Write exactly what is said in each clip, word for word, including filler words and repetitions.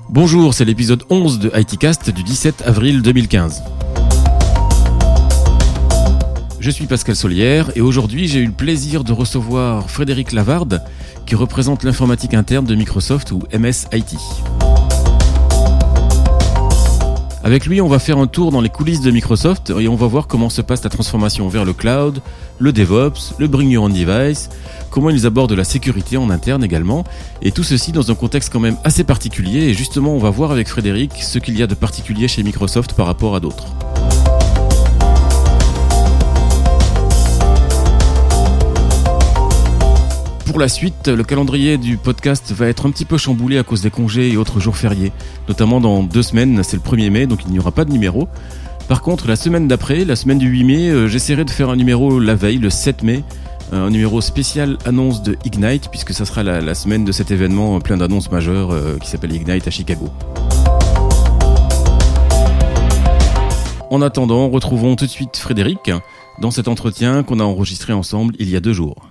Bonjour, c'est l'épisode onze de I T Cast du dix-sept avril deux mille quinze. Je suis Pascal Solière et aujourd'hui j'ai eu le plaisir de recevoir Frédéric Lavarde qui représente l'informatique interne de Microsoft ou M S I T. Avec lui, on va faire un tour dans les coulisses de Microsoft et on va voir comment se passe la transformation vers le cloud, le DevOps, le Bring Your Own Device, comment ils abordent la sécurité en interne également, et tout ceci dans un contexte quand même assez particulier. Et justement, on va voir avec Frédéric ce qu'il y a de particulier chez Microsoft par rapport à d'autres. Pour la suite, le calendrier du podcast va être un petit peu chamboulé à cause des congés et autres jours fériés. Notamment dans deux semaines, c'est le premier mai, donc il n'y aura pas de numéro. Par contre, la semaine d'après, la semaine du huit mai, euh, j'essaierai de faire un numéro la veille, le sept mai. Euh, un numéro spécial annonce de Ignite, puisque ça sera la, la semaine de cet événement plein d'annonces majeures euh, qui s'appelle Ignite à Chicago. En attendant, retrouvons tout de suite Frédéric dans cet entretien qu'on a enregistré ensemble il y a deux jours.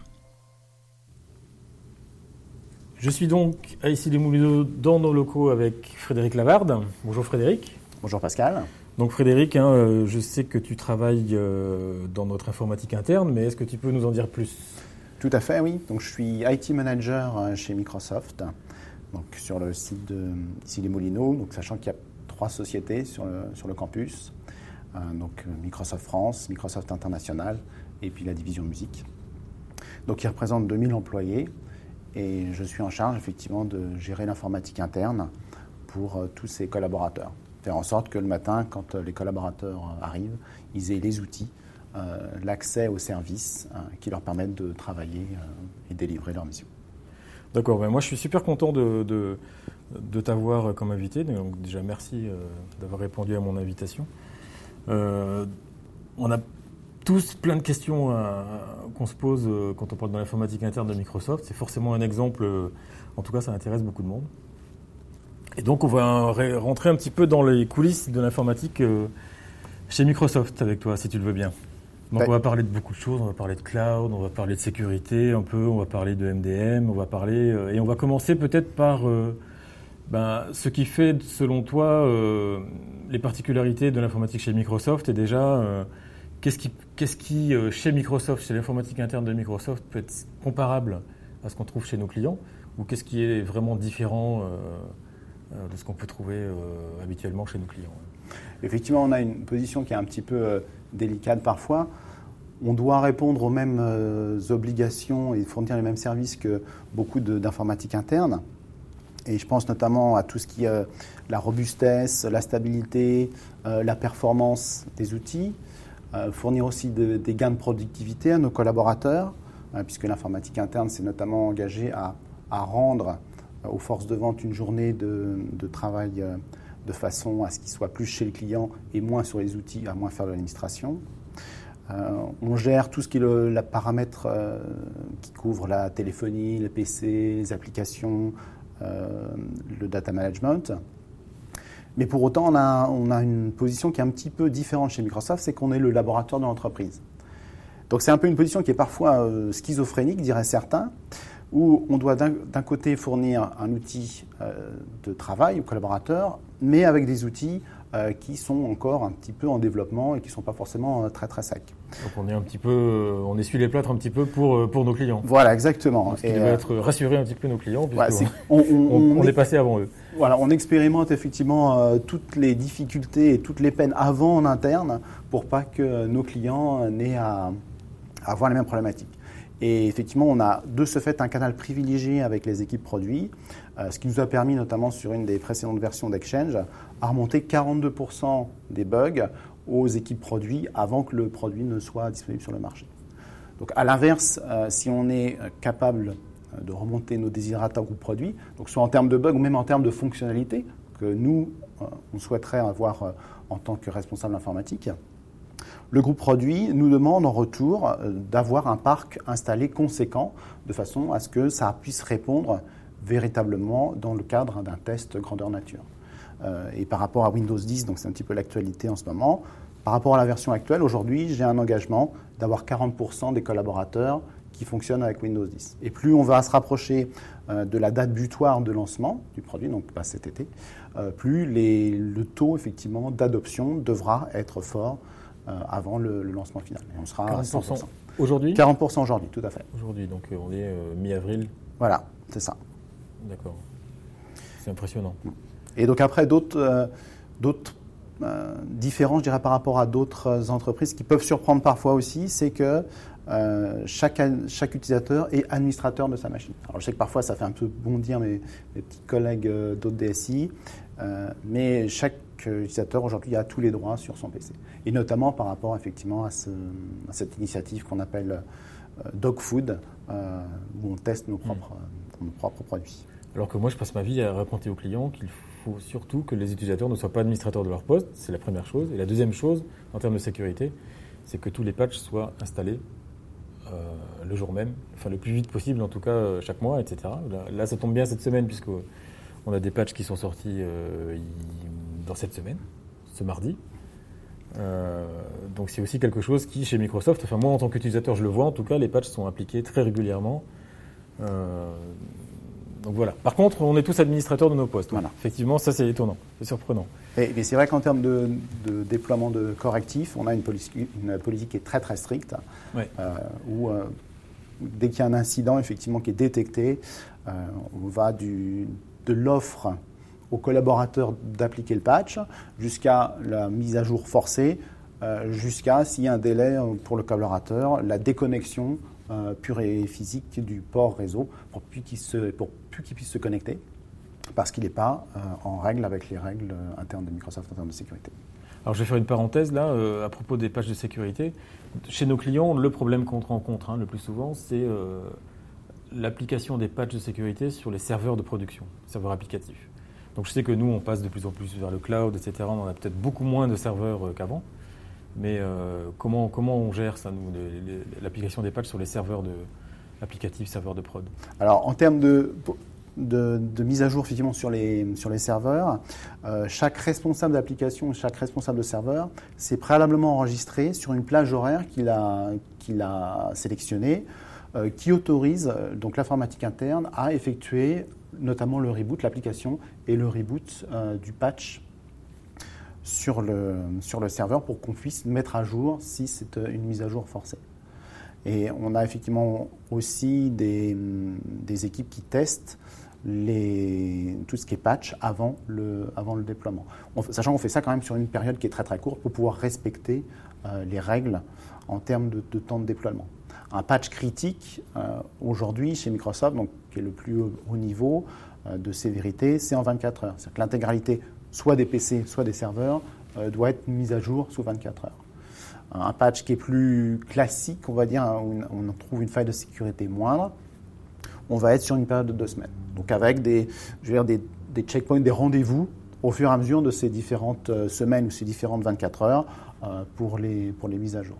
Je suis donc à Issy-les-Moulineaux dans nos locaux avec Frédéric Lavarde. Bonjour Frédéric. Bonjour Pascal. Donc Frédéric, hein, euh, je sais que tu travailles euh, dans notre informatique interne, mais est-ce que tu peux nous en dire plus ? Tout à fait, oui. Donc je suis I T manager chez Microsoft, donc sur le site de Issy-les-Moulineaux, donc sachant qu'il y a trois sociétés sur le, sur le campus, euh, donc Microsoft France, Microsoft International et puis la division musique. Donc ils représentent deux mille employés. Et je suis en charge effectivement de gérer l'informatique interne pour euh, tous ces collaborateurs. Faire en sorte que le matin, quand euh, les collaborateurs euh, arrivent, ils aient les outils, euh, l'accès aux services euh, qui leur permettent de travailler euh, et délivrer leur mission. D'accord, ben moi je suis super content de, de, de t'avoir comme invité. Donc déjà merci euh, d'avoir répondu à mon invitation. Euh, on a tous plein de questions euh, qu'on se pose euh, quand on parle de l'informatique interne de Microsoft. C'est forcément un exemple, euh, en tout cas ça intéresse beaucoup de monde. Et donc on va ré- rentrer un petit peu dans les coulisses de l'informatique euh, chez Microsoft avec toi, si tu le veux bien. Donc ouais. On va parler de beaucoup de choses, on va parler de cloud, on va parler de sécurité un peu, on va parler de M D M, on va parler... Euh, et on va commencer peut-être par euh, ben, ce qui fait selon toi euh, les particularités de l'informatique chez Microsoft et déjà... Euh, Qu'est-ce qui, qu'est-ce qui euh, chez Microsoft, chez l'informatique interne de Microsoft, peut être comparable à ce qu'on trouve chez nos clients, ou qu'est-ce qui est vraiment différent euh, euh, de ce qu'on peut trouver euh, habituellement chez nos clients ? Effectivement, on a une position qui est un petit peu euh, délicate parfois. On doit répondre aux mêmes euh, obligations et fournir les mêmes services que beaucoup de, d'informatique interne. Et je pense notamment à tout ce qui est euh, la robustesse, la stabilité, euh, la performance des outils. Euh, fournir aussi de, des gains de productivité à nos collaborateurs, euh, puisque l'informatique interne s'est notamment engagée à, à rendre euh, aux forces de vente une journée de, de travail euh, de façon à ce qu'ils soient plus chez le client et moins sur les outils, à moins faire de l'administration. Euh, on gère tout ce qui est le la paramètre euh, qui couvre la téléphonie, le P C, les applications, euh, le data management. Mais pour autant, on a, on a une position qui est un petit peu différente chez Microsoft, c'est qu'on est le laboratoire de l'entreprise. Donc c'est un peu une position qui est parfois euh, schizophrénique, diraient certains, où on doit d'un, d'un côté fournir un outil euh, de travail aux collaborateurs, mais avec des outils euh, qui sont encore un petit peu en développement et qui ne sont pas forcément euh, très très secs. Donc on est un petit peu, euh, on essuie les plâtres un petit peu pour, pour nos clients. Voilà, exactement. Ce qui devait euh, être rassurer un petit peu nos clients, puisque ouais, on, on, on, on est passé avant eux. Voilà, on expérimente effectivement euh, toutes les difficultés et toutes les peines avant en interne pour pas que nos clients n'aient à, à avoir les mêmes problématiques. Et effectivement, on a de ce fait un canal privilégié avec les équipes produits, euh, ce qui nous a permis notamment sur une des précédentes versions d'Exchange à remonter quarante-deux pour cent des bugs aux équipes produits avant que le produit ne soit disponible sur le marché. Donc à l'inverse, euh, si on est capable de remonter nos desiderata au groupe produit, donc soit en termes de bugs ou même en termes de fonctionnalités que nous, euh, on souhaiterait avoir euh, en tant que responsable informatique. Le groupe produit nous demande en retour euh, d'avoir un parc installé conséquent de façon à ce que ça puisse répondre véritablement dans le cadre d'un test grandeur nature. Euh, et par rapport à Windows dix, donc c'est un petit peu l'actualité en ce moment, par rapport à la version actuelle, aujourd'hui, j'ai un engagement d'avoir quarante pour cent des collaborateurs qui qui fonctionne avec Windows dix. Et plus on va se rapprocher euh, de la date butoir de lancement du produit, donc pas cet été, euh, plus les, le taux effectivement d'adoption devra être fort euh, avant le, le lancement final. Et on sera à cent pour cent. Aujourd'hui ? quarante pour cent aujourd'hui, tout à fait. Aujourd'hui, donc euh, on est euh, mi-avril. Voilà, c'est ça. D'accord. C'est impressionnant. Et donc après, d'autres, euh, d'autres euh, différences, je dirais, par rapport à d'autres entreprises qui peuvent surprendre parfois aussi, c'est que euh, chaque, chaque utilisateur est administrateur de sa machine. Alors je sais que parfois ça fait un peu bondir mes, mes petits collègues euh, d'autres D S I, euh, mais chaque utilisateur aujourd'hui a tous les droits sur son P C. Et notamment par rapport effectivement à, ce, à cette initiative qu'on appelle euh, Dog Food, euh, où on teste nos propres, mmh. nos propres produits. Alors que moi, je passe ma vie à raconter aux clients qu'il faut surtout que les utilisateurs ne soient pas administrateurs de leur poste, c'est la première chose. Et la deuxième chose, en termes de sécurité, c'est que tous les patchs soient installés euh, le jour même, enfin le plus vite possible, en tout cas euh, chaque mois, et cetera. Là, là, ça tombe bien cette semaine, puisqu'on a des patchs qui sont sortis euh, dans cette semaine, ce mardi. Euh, donc c'est aussi quelque chose qui, chez Microsoft, enfin moi en tant qu'utilisateur, je le vois, en tout cas, les patchs sont appliqués très régulièrement. Euh, Donc voilà. Par contre, on est tous administrateurs de nos postes. Voilà. Effectivement, ça c'est étonnant, c'est surprenant. Et, mais c'est vrai qu'en termes de, de déploiement de correctifs, on a une politique, une politique qui est très très stricte, ouais. euh, où euh, dès qu'il y a un incident effectivement qui est détecté, euh, on va du, de l'offre aux collaborateurs d'appliquer le patch jusqu'à la mise à jour forcée, euh, jusqu'à s'il y a un délai pour le collaborateur, la déconnexion Euh, pure et physique du port réseau pour plus qu'il se, pour plus qu'il puisse se connecter parce qu'il n'est pas euh, en règle avec les règles euh, internes de Microsoft en termes de sécurité. Alors je vais faire une parenthèse là euh, à propos des patchs de sécurité. Chez nos clients, le problème qu'on rencontre hein, le plus souvent, c'est euh, l'application des patchs de sécurité sur les serveurs de production, serveurs applicatifs. Donc je sais que nous, on passe de plus en plus vers le cloud, et cetera. On a peut-être beaucoup moins de serveurs euh, qu'avant. Mais euh, comment, comment on gère ça, nous, les, les, l'application des patchs sur les serveurs de, applicatifs, serveurs de prod ? Alors, en termes de, de, de mise à jour effectivement sur les, sur les serveurs, euh, chaque responsable d'application, chaque responsable de serveur, s'est préalablement enregistré sur une plage horaire qu'il a, qu'il a sélectionnée, euh, qui autorise euh, donc l'informatique interne à effectuer notamment le reboot, l'application et le reboot euh, du patch sur le, sur le serveur pour qu'on puisse mettre à jour si c'est une mise à jour forcée. Et on a effectivement aussi des, des équipes qui testent les, tout ce qui est patch avant le, avant le déploiement. On, sachant qu'on fait ça quand même sur une période qui est très très courte pour pouvoir respecter euh, les règles en termes de, de temps de déploiement. Un patch critique, euh, aujourd'hui chez Microsoft, donc, qui est le plus haut, haut niveau euh, de sévérité, c'est en vingt-quatre heures. C'est-à-dire que l'intégralité soit des P C, soit des serveurs, euh, doit être mise à jour sous vingt-quatre heures. Un patch qui est plus classique, on va dire, où on trouve une faille de sécurité moindre, on va être sur une période de deux semaines. Donc avec des, je veux dire, des, des checkpoints, des rendez-vous au fur et à mesure de ces différentes semaines ou ces différentes vingt-quatre heures euh, pour, les, pour les mises à jour.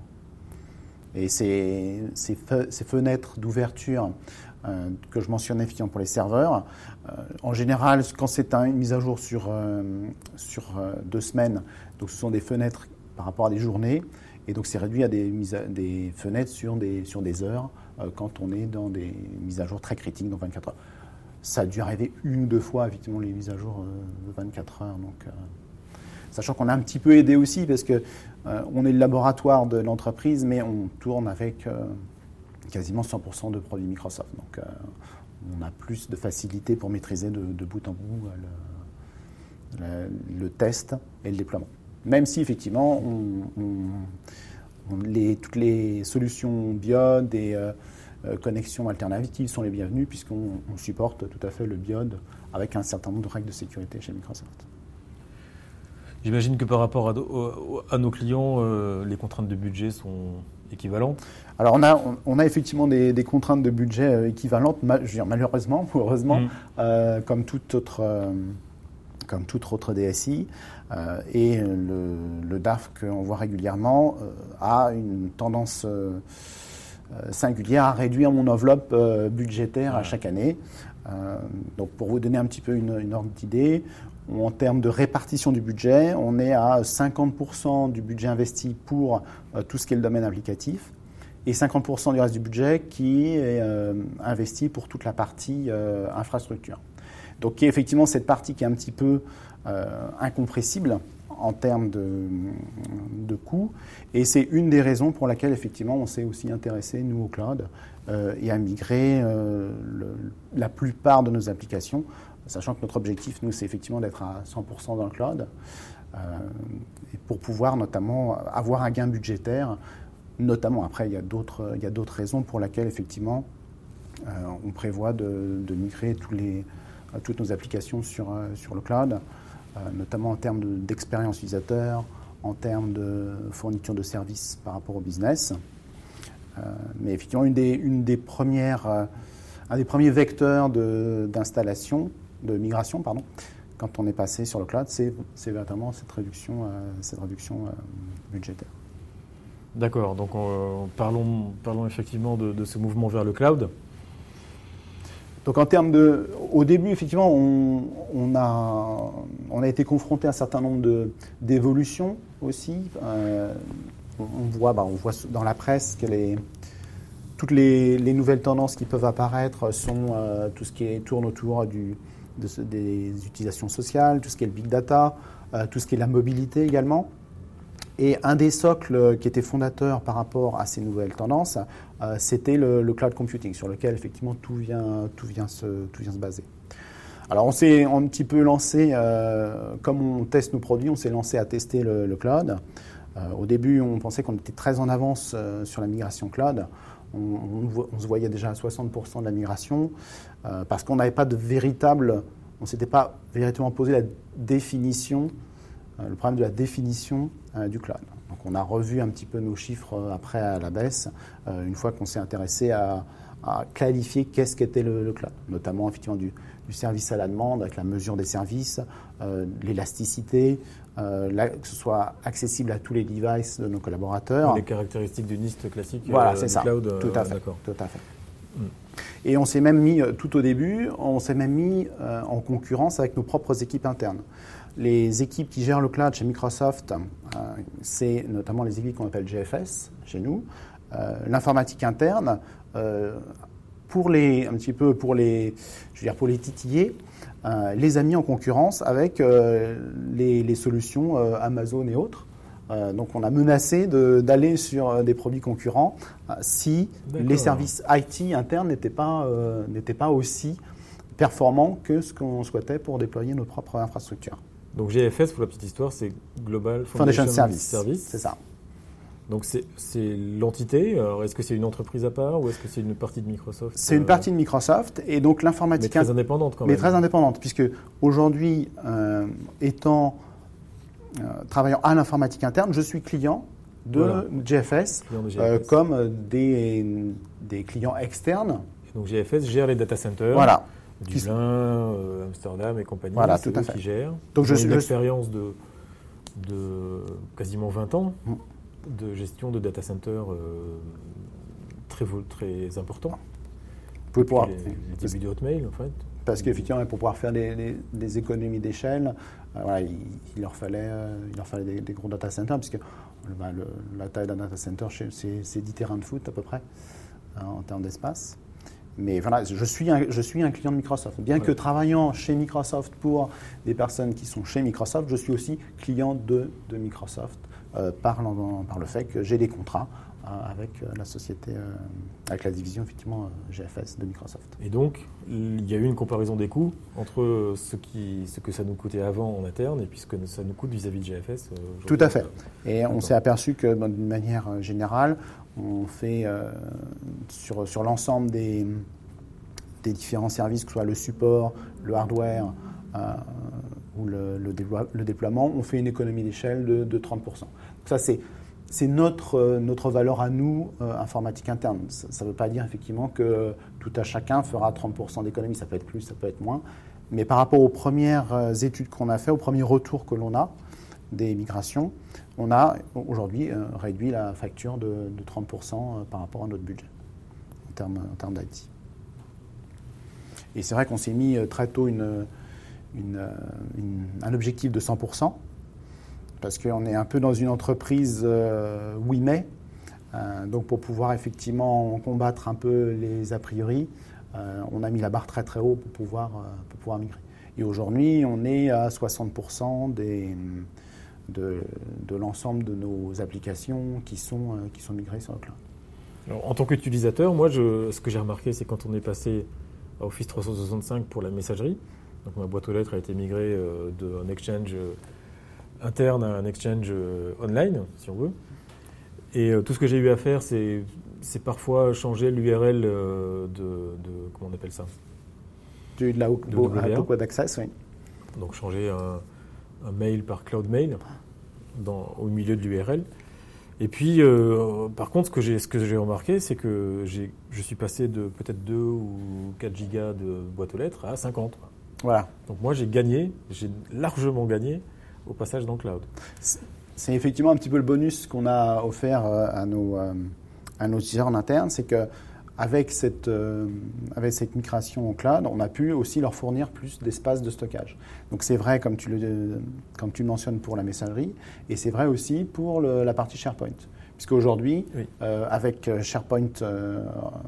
Et ces, ces, fe, ces fenêtres d'ouverture euh, que je mentionnais pour les serveurs, euh, en général, quand c'est un, une mise à jour sur, euh, sur euh, deux semaines, donc ce sont des fenêtres par rapport à des journées, et donc c'est réduit à des, mises à, des fenêtres sur des, sur des heures euh, quand on est dans des mises à jour très critiques dans vingt-quatre heures. Ça a dû arriver une ou deux fois, effectivement, les mises à jour euh, de vingt-quatre heures. Donc, euh, sachant qu'on a un petit peu aidé aussi, parce qu'on euh, est le laboratoire de l'entreprise, mais on tourne avec euh, quasiment cent pour cent de produits Microsoft. Donc, euh, on a plus de facilité pour maîtriser de, de bout en bout euh, le, le, le test et le déploiement. Même si, effectivement, on, on, on, les, toutes les solutions B I O D et euh, euh, connexions alternatives sont les bienvenues, puisqu'on on supporte tout à fait le B I O D avec un certain nombre de règles de sécurité chez Microsoft. J'imagine que par rapport à, à nos clients, euh, les contraintes de budget sont équivalentes. Alors on a, on, on a effectivement des, des contraintes de budget euh, équivalentes, mal, je veux dire, malheureusement ou heureusement, mmh. euh, comme toute autre, euh, comme toute autre D S I. Euh, et le, le D A F qu'on voit régulièrement euh, a une tendance euh, singulière à réduire mon enveloppe euh, budgétaire ouais. à chaque année. Euh, donc pour vous donner un petit peu une, une ordre d'idée, en termes de répartition du budget, on est à cinquante pour cent du budget investi pour euh, tout ce qui est le domaine applicatif et cinquante pour cent du reste du budget qui est euh, investi pour toute la partie euh, infrastructure. Donc qui est effectivement cette partie qui est un petit peu euh, incompressible en termes de, de coûts. Et c'est une des raisons pour laquelle, effectivement, on s'est aussi intéressé, nous, au cloud, euh, et à migrer euh, le, la plupart de nos applications, sachant que notre objectif, nous, c'est effectivement d'être à cent pour cent dans le cloud, euh, et pour pouvoir notamment avoir un gain budgétaire, notamment, après, il y a d'autres, il y a d'autres raisons pour lesquelles, effectivement, euh, on prévoit de, de migrer tous les, toutes nos applications sur, sur le cloud, Euh, notamment en termes de, d'expérience utilisateur, en termes de fourniture de services par rapport au business. Euh, mais effectivement, une des, une des premières, euh, un des premiers vecteurs de, d'installation, de migration, pardon, quand on est passé sur le cloud, c'est, c'est véritablement cette réduction, euh, cette réduction euh, budgétaire. D'accord, donc euh, parlons, parlons effectivement de, de ce mouvement vers le cloud. Donc en termes de, au début effectivement, on, on a, on a été confronté à un certain nombre de, d'évolutions aussi. Euh, on voit, bah, on voit dans la presse que les, toutes les, les nouvelles tendances qui peuvent apparaître sont euh, tout ce qui est, tourne autour du, de ce, des utilisations sociales, tout ce qui est le big data, euh, tout ce qui est la mobilité également. Et un des socles qui était fondateur par rapport à ces nouvelles tendances, euh, c'était le, le cloud computing, sur lequel effectivement tout vient, tout vient, se, tout vient se baser. Alors on s'est un petit peu lancé, euh, comme on teste nos produits, on s'est lancé à tester le, le cloud. Euh, au début, on pensait qu'on était très en avance euh, sur la migration cloud. On, on, on se voyait déjà à soixante pour cent de la migration, euh, parce qu'on n'avait pas de véritable, on ne s'était pas véritablement posé la définition, le problème de la définition euh, du cloud. Donc on a revu un petit peu nos chiffres euh, après à la baisse, euh, une fois qu'on s'est intéressé à, à qualifier qu'est-ce qu'était le, le cloud, notamment effectivement du, du service à la demande, avec la mesure des services, euh, l'élasticité, euh, la, que ce soit accessible à tous les devices de nos collaborateurs. Les caractéristiques d'une liste classique voilà, euh, c'est du ça. cloud. Tout à euh, fait. D'accord. Tout à fait. Mm. Et on s'est même mis, tout au début, on s'est même mis euh, en concurrence avec nos propres équipes internes. Les équipes qui gèrent le cloud chez Microsoft, euh, c'est notamment les équipes qu'on appelle G F S chez nous. Euh, l'informatique interne, euh, pour les, un petit peu pour les, je veux dire pour les titiller, euh, les a mis en concurrence avec euh, les, les solutions euh, Amazon et autres. Euh, donc on a menacé de, d'aller sur des produits concurrents euh, si D'accord. les services I T internes n'étaient pas, euh, n'étaient pas aussi performants que ce qu'on souhaitait pour déployer notre propre infrastructure. Donc G F S, pour la petite histoire, c'est Global Foundation, Foundation Service. Service. C'est ça. Donc c'est, c'est l'entité. Alors est-ce que c'est une entreprise à part ou est-ce que c'est une partie de Microsoft ? C'est une partie de Microsoft et donc l'informatique... Mais très indépendante quand même. Mais très indépendante, puisque aujourd'hui, euh, étant... Euh, travaillant à l'informatique interne, je suis client de voilà. G F S, de G F S. Euh, comme des, des clients externes. Et donc G F S gère les data centers. Voilà. Dublin, euh, Amsterdam et compagnie. Voilà, c'est tout à fait. Qui gèrent. Donc je suis une expérience de, de quasiment vingt ans mm. de gestion de data centers euh, très très important. Vous pouvez pouvoir. Les, les débuts du Hotmail en fait. Parce qu'effectivement, pour pouvoir faire des, des, des économies d'échelle, euh, voilà, il, il leur fallait, euh, il leur fallait des, des gros data centers, puisque bah, le, la taille d'un data center, c'est, c'est dix terrains de foot à peu près, hein, en termes d'espace. Mais voilà, je suis un, je suis un client de Microsoft. Bien ouais. que travaillant chez Microsoft pour des personnes qui sont chez Microsoft, je suis aussi client de, de Microsoft euh, par, par le fait que j'ai des contrats euh, avec la société, euh, avec la division effectivement G F S de Microsoft. Et donc, il y a eu une comparaison des coûts entre ce, qui, ce que ça nous coûtait avant en interne et puis ce que ça nous coûte vis-à-vis de G F S. Euh, Tout à fait. Et on s'est aperçu que ben, d'une manière générale, on fait euh, sur, sur l'ensemble des, des différents services, que ce soit le support, le hardware euh, ou le, le, déploie, le déploiement, on fait une économie d'échelle de, de trente pour cent. Donc ça, c'est, c'est notre, euh, notre valeur à nous, euh, informatique interne. Ça ne veut pas dire effectivement que tout à chacun fera trente pour cent d'économie, ça peut être plus, ça peut être moins. Mais par rapport aux premières études qu'on a faites, aux premiers retours que l'on a, des migrations, on a aujourd'hui euh, réduit la facture de, de trente pour cent par rapport à notre budget en termes, en termes d'I T. Et c'est vrai qu'on s'est mis très tôt une, une, une, un objectif de cent pour cent parce qu'on est un peu dans une entreprise euh, oui mais Euh, donc pour pouvoir effectivement combattre un peu les a priori, euh, on a mis la barre très très haut pour pouvoir, euh, pour pouvoir migrer. Et aujourd'hui, on est à soixante pour cent des, de, de l'ensemble de nos applications qui sont, euh, qui sont migrées sur le cloud. Alors, en tant qu'utilisateur, moi, je, ce que j'ai remarqué, c'est quand on est passé à Office trois cent soixante-cinq pour la messagerie, donc ma boîte aux lettres a été migrée euh, d'un exchange euh, interne à un exchange euh, online, si on veut. Et euh, tout ce que j'ai eu à faire, c'est, c'est parfois changer l'U R L euh, de, de, comment on appelle ça ? De la Open Web Access, oui. Donc changer un, un mail par Cloud Mail dans, au milieu de l'U R L. Et puis, euh, par contre, ce que j'ai, ce que j'ai remarqué, c'est que j'ai, je suis passé de peut-être deux ou quatre gigas de boîte aux lettres à cinquante. Voilà. Donc moi, j'ai gagné, j'ai largement gagné au passage dans le cloud. C'est effectivement un petit peu le bonus qu'on a offert à nos, à nos utilisateurs en interne, c'est qu'avec cette, avec cette migration au cloud, on a pu aussi leur fournir plus d'espace de stockage. Donc c'est vrai, comme tu le, comme tu le mentionnes, pour la messagerie, et c'est vrai aussi pour le, la partie SharePoint. Puisqu'aujourd'hui, oui. euh, avec SharePoint euh,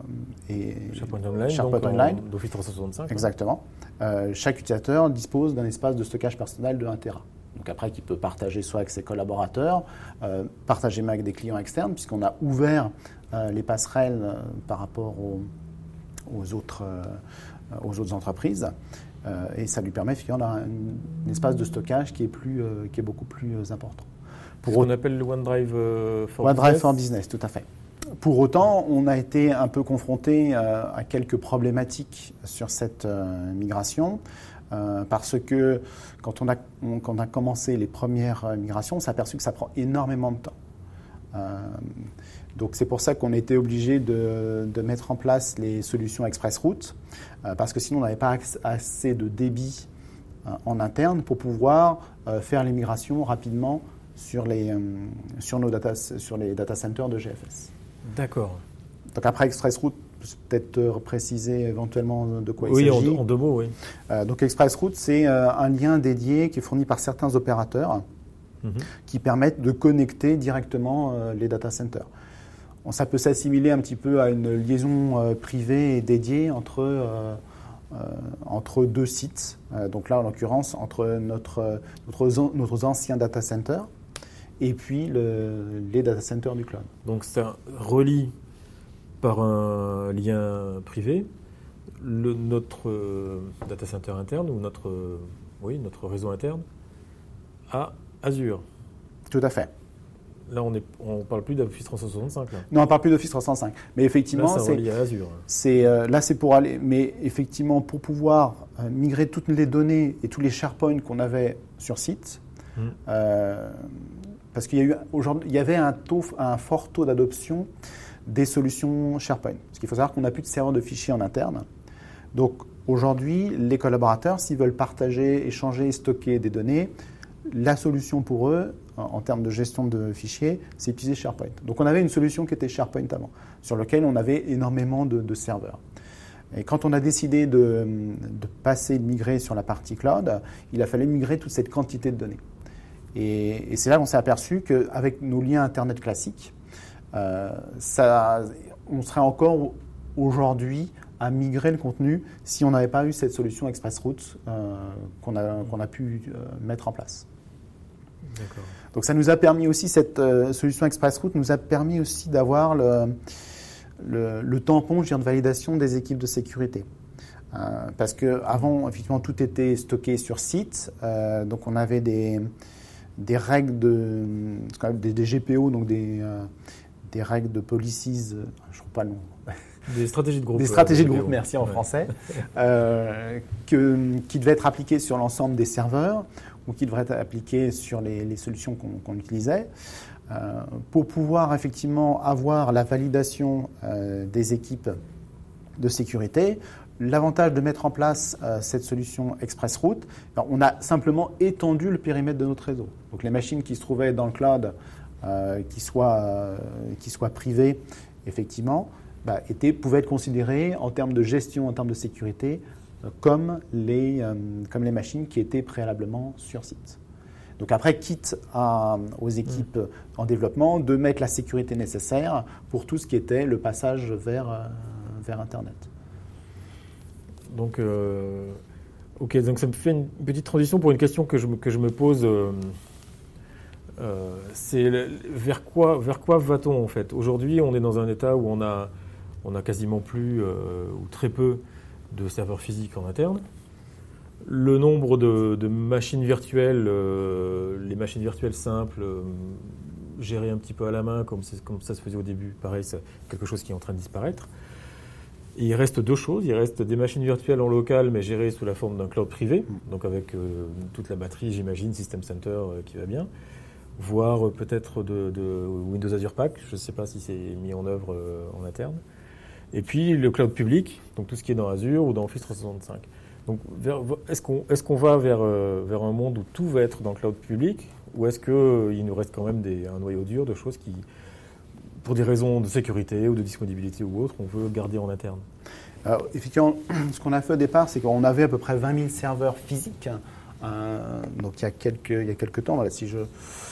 et SharePoint Online, SharePoint donc Online d'Office trois cent soixante-cinq. Exactement. Euh, chaque utilisateur dispose d'un espace de stockage personnel de un téra. Donc après, qu'il peut partager soit avec ses collaborateurs, euh, partager même avec des clients externes, puisqu'on a ouvert euh, les passerelles euh, par rapport aux, aux, autres, euh, aux autres entreprises. Euh, et ça lui permet finalement d'avoir un, un espace de stockage qui est, plus, euh, qui est beaucoup plus euh, important. Pour ce qu'on appelle le OneDrive euh, for OneDrive Business. for Business, tout à fait. Pour autant, on a été un peu confronté euh, à quelques problématiques sur cette euh, migration. Euh, parce que quand on, a, on, quand on a commencé les premières euh, migrations, on s'est aperçu que ça prend énormément de temps. Euh, donc c'est pour ça qu'on a été obligé de, de mettre en place les solutions ExpressRoute, euh, parce que sinon on n'avait pas assez de débit euh, en interne pour pouvoir euh, faire les migrations rapidement sur les, euh, sur nos data, sur les data centers de G F S. D'accord. Donc après ExpressRoute, peut-être préciser éventuellement de quoi oui, il s'agit. Oui, en, en deux mots, oui. Euh, donc ExpressRoute, c'est euh, un lien dédié qui est fourni par certains opérateurs mm-hmm. qui permettent de connecter directement euh, les data centers. Bon, ça peut s'assimiler un petit peu à une liaison euh, privée et dédiée entre, euh, euh, entre deux sites. Euh, donc là, en l'occurrence, entre notre, notre, notre ancien data center et puis le, les data centers du cloud. Donc ça relie par un lien privé, le, notre euh, data center interne ou notre, euh, oui, notre réseau interne à Azure. Tout à fait. Là, on ne on parle plus d'Office trois cent soixante-cinq. Là. Non, on ne parle plus d'Office trois cent soixante-cinq. Mais effectivement, là, ça relie à Azure. C'est, euh, là, c'est pour aller. Mais effectivement, pour pouvoir euh, migrer toutes les données et tous les SharePoint qu'on avait sur site, mmh. euh, parce qu'il y a eu aujourd'hui, il y avait un, taux, un fort taux d'adoption des solutions SharePoint. Parce qu'il faut savoir qu'on n'a plus de serveur de fichiers en interne. Donc aujourd'hui, les collaborateurs, s'ils veulent partager, échanger, stocker des données, la solution pour eux, en, en termes de gestion de fichiers, c'est utiliser SharePoint. Donc on avait une solution qui était SharePoint avant, sur laquelle on avait énormément de, de serveurs. Et quand on a décidé de, de passer, de migrer sur la partie cloud, il a fallu migrer toute cette quantité de données. Et, et c'est là qu'on s'est aperçu qu'avec nos liens Internet classiques, Euh, ça, on serait encore aujourd'hui à migrer le contenu si on n'avait pas eu cette solution ExpressRoute euh, qu'on a, qu'on a pu euh, mettre en place. D'accord. Donc ça nous a permis aussi, cette euh, solution ExpressRoute nous a permis aussi d'avoir le, le, le tampon, je veux dire, de validation des équipes de sécurité. Euh, parce qu'avant, effectivement, tout était stocké sur site, euh, donc on avait des, des règles de, des, des G P O, donc des... Euh, des règles de policies, je ne trouve pas le nom. Des stratégies de groupe. Des stratégies euh, de groupe, merci en ouais. français, euh, que, qui devaient être appliquées sur l'ensemble des serveurs ou qui devraient être appliquées sur les, les solutions qu'on, qu'on utilisait. Euh, pour pouvoir effectivement avoir la validation euh, des équipes de sécurité, l'avantage de mettre en place euh, cette solution ExpressRoute, alors on a simplement étendu le périmètre de notre réseau. Donc les machines qui se trouvaient dans le cloud, Euh, qui soit, euh, qui soit privé, effectivement, bah, était, pouvait être considéré en termes de gestion, en termes de sécurité, euh, comme, les, euh, comme les machines qui étaient préalablement sur site. Donc après, quitte à, aux équipes mmh. en développement de mettre la sécurité nécessaire pour tout ce qui était le passage vers, euh, vers Internet. Donc, euh, ok, donc ça me fait une petite transition pour une question que je me, que je me pose. Euh, euh, c'est le, vers quoi, vers quoi va-t-on en fait ? Aujourd'hui, on est dans un état où on a, on a quasiment plus euh, ou très peu de serveurs physiques en interne. Le nombre de, de machines virtuelles, euh, les machines virtuelles simples, euh, gérées un petit peu à la main, comme, comme ça se faisait au début, pareil, c'est quelque chose qui est en train de disparaître. Et il reste deux choses. Il reste des machines virtuelles en local, mais gérées sous la forme d'un cloud privé, donc avec euh, toute la batterie, j'imagine, System Center euh, qui va bien, voire euh, peut-être de, de Windows Azure Pack. Je ne sais pas si c'est mis en œuvre euh, en interne. Et puis le cloud public, donc tout ce qui est dans Azure ou dans Office trois cent soixante-cinq. Donc, vers, est-ce qu'on, est-ce qu'on va vers, euh, vers un monde où tout va être dans le cloud public, ou est-ce qu'il euh, nous reste quand même des, un noyau dur de choses qui, pour des raisons de sécurité ou de disponibilité ou autre, on veut garder en interne ? Alors, effectivement, ce qu'on a fait au départ, c'est qu'on avait à peu près vingt mille serveurs physiques. Euh, donc il y a quelques, il y a quelques temps, voilà, si je,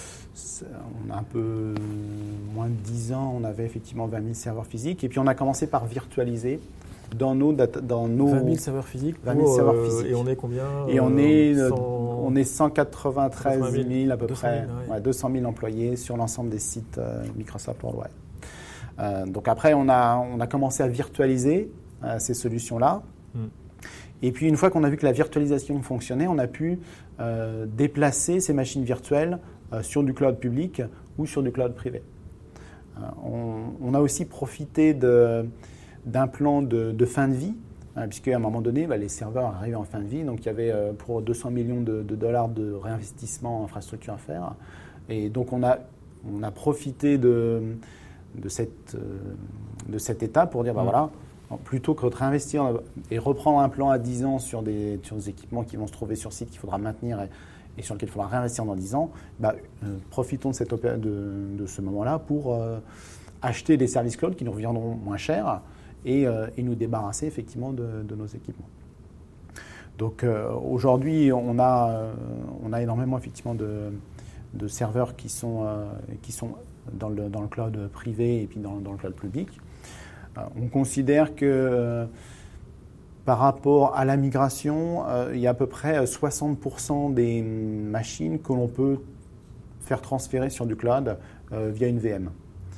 on a un peu moins de dix ans, on avait effectivement vingt mille serveurs physiques. Et puis on a commencé par virtualiser. Dans nos, data, dans nos vingt mille serveurs physiques, vingt mille serveurs euh, physiques. Et on est combien ? Et on est, cent... on est cent quatre-vingt-treize mille à peu deux cent mille, près, ouais. Ouais, deux cent mille employés sur l'ensemble des sites euh, Microsoft Worldwide. Euh, donc après, on a, on a commencé à virtualiser euh, ces solutions-là. Mm. Et puis une fois qu'on a vu que la virtualisation fonctionnait, on a pu euh, déplacer ces machines virtuelles euh, sur du cloud public ou sur du cloud privé. Euh, on, on a aussi profité de, d'un plan de, de fin de vie, hein, puisqu'à un moment donné, bah, les serveurs arrivaient en fin de vie. Donc il y avait euh, pour deux cents millions de, de dollars de réinvestissement en infrastructure à faire. Et donc on a, on a profité de, de, cette, de cet état pour dire, bah, mmh. voilà, plutôt que de réinvestir et reprendre un plan à dix ans sur des, sur des équipements qui vont se trouver sur site, qu'il faudra maintenir et, et sur lesquels il faudra réinvestir dans dix ans, bah, euh, profitons de, cette opé- de, de ce moment-là pour euh, acheter des services cloud qui nous reviendront moins cher et, euh, et nous débarrasser effectivement de, de nos équipements. Donc euh, aujourd'hui, on a, euh, on a énormément effectivement de, de serveurs qui sont, euh, qui sont dans, le, dans le cloud privé et puis dans, dans le cloud public. On considère que euh, par rapport à la migration, euh, il y a à peu près soixante pour cent des machines que l'on peut faire transférer sur du cloud euh, via une V M.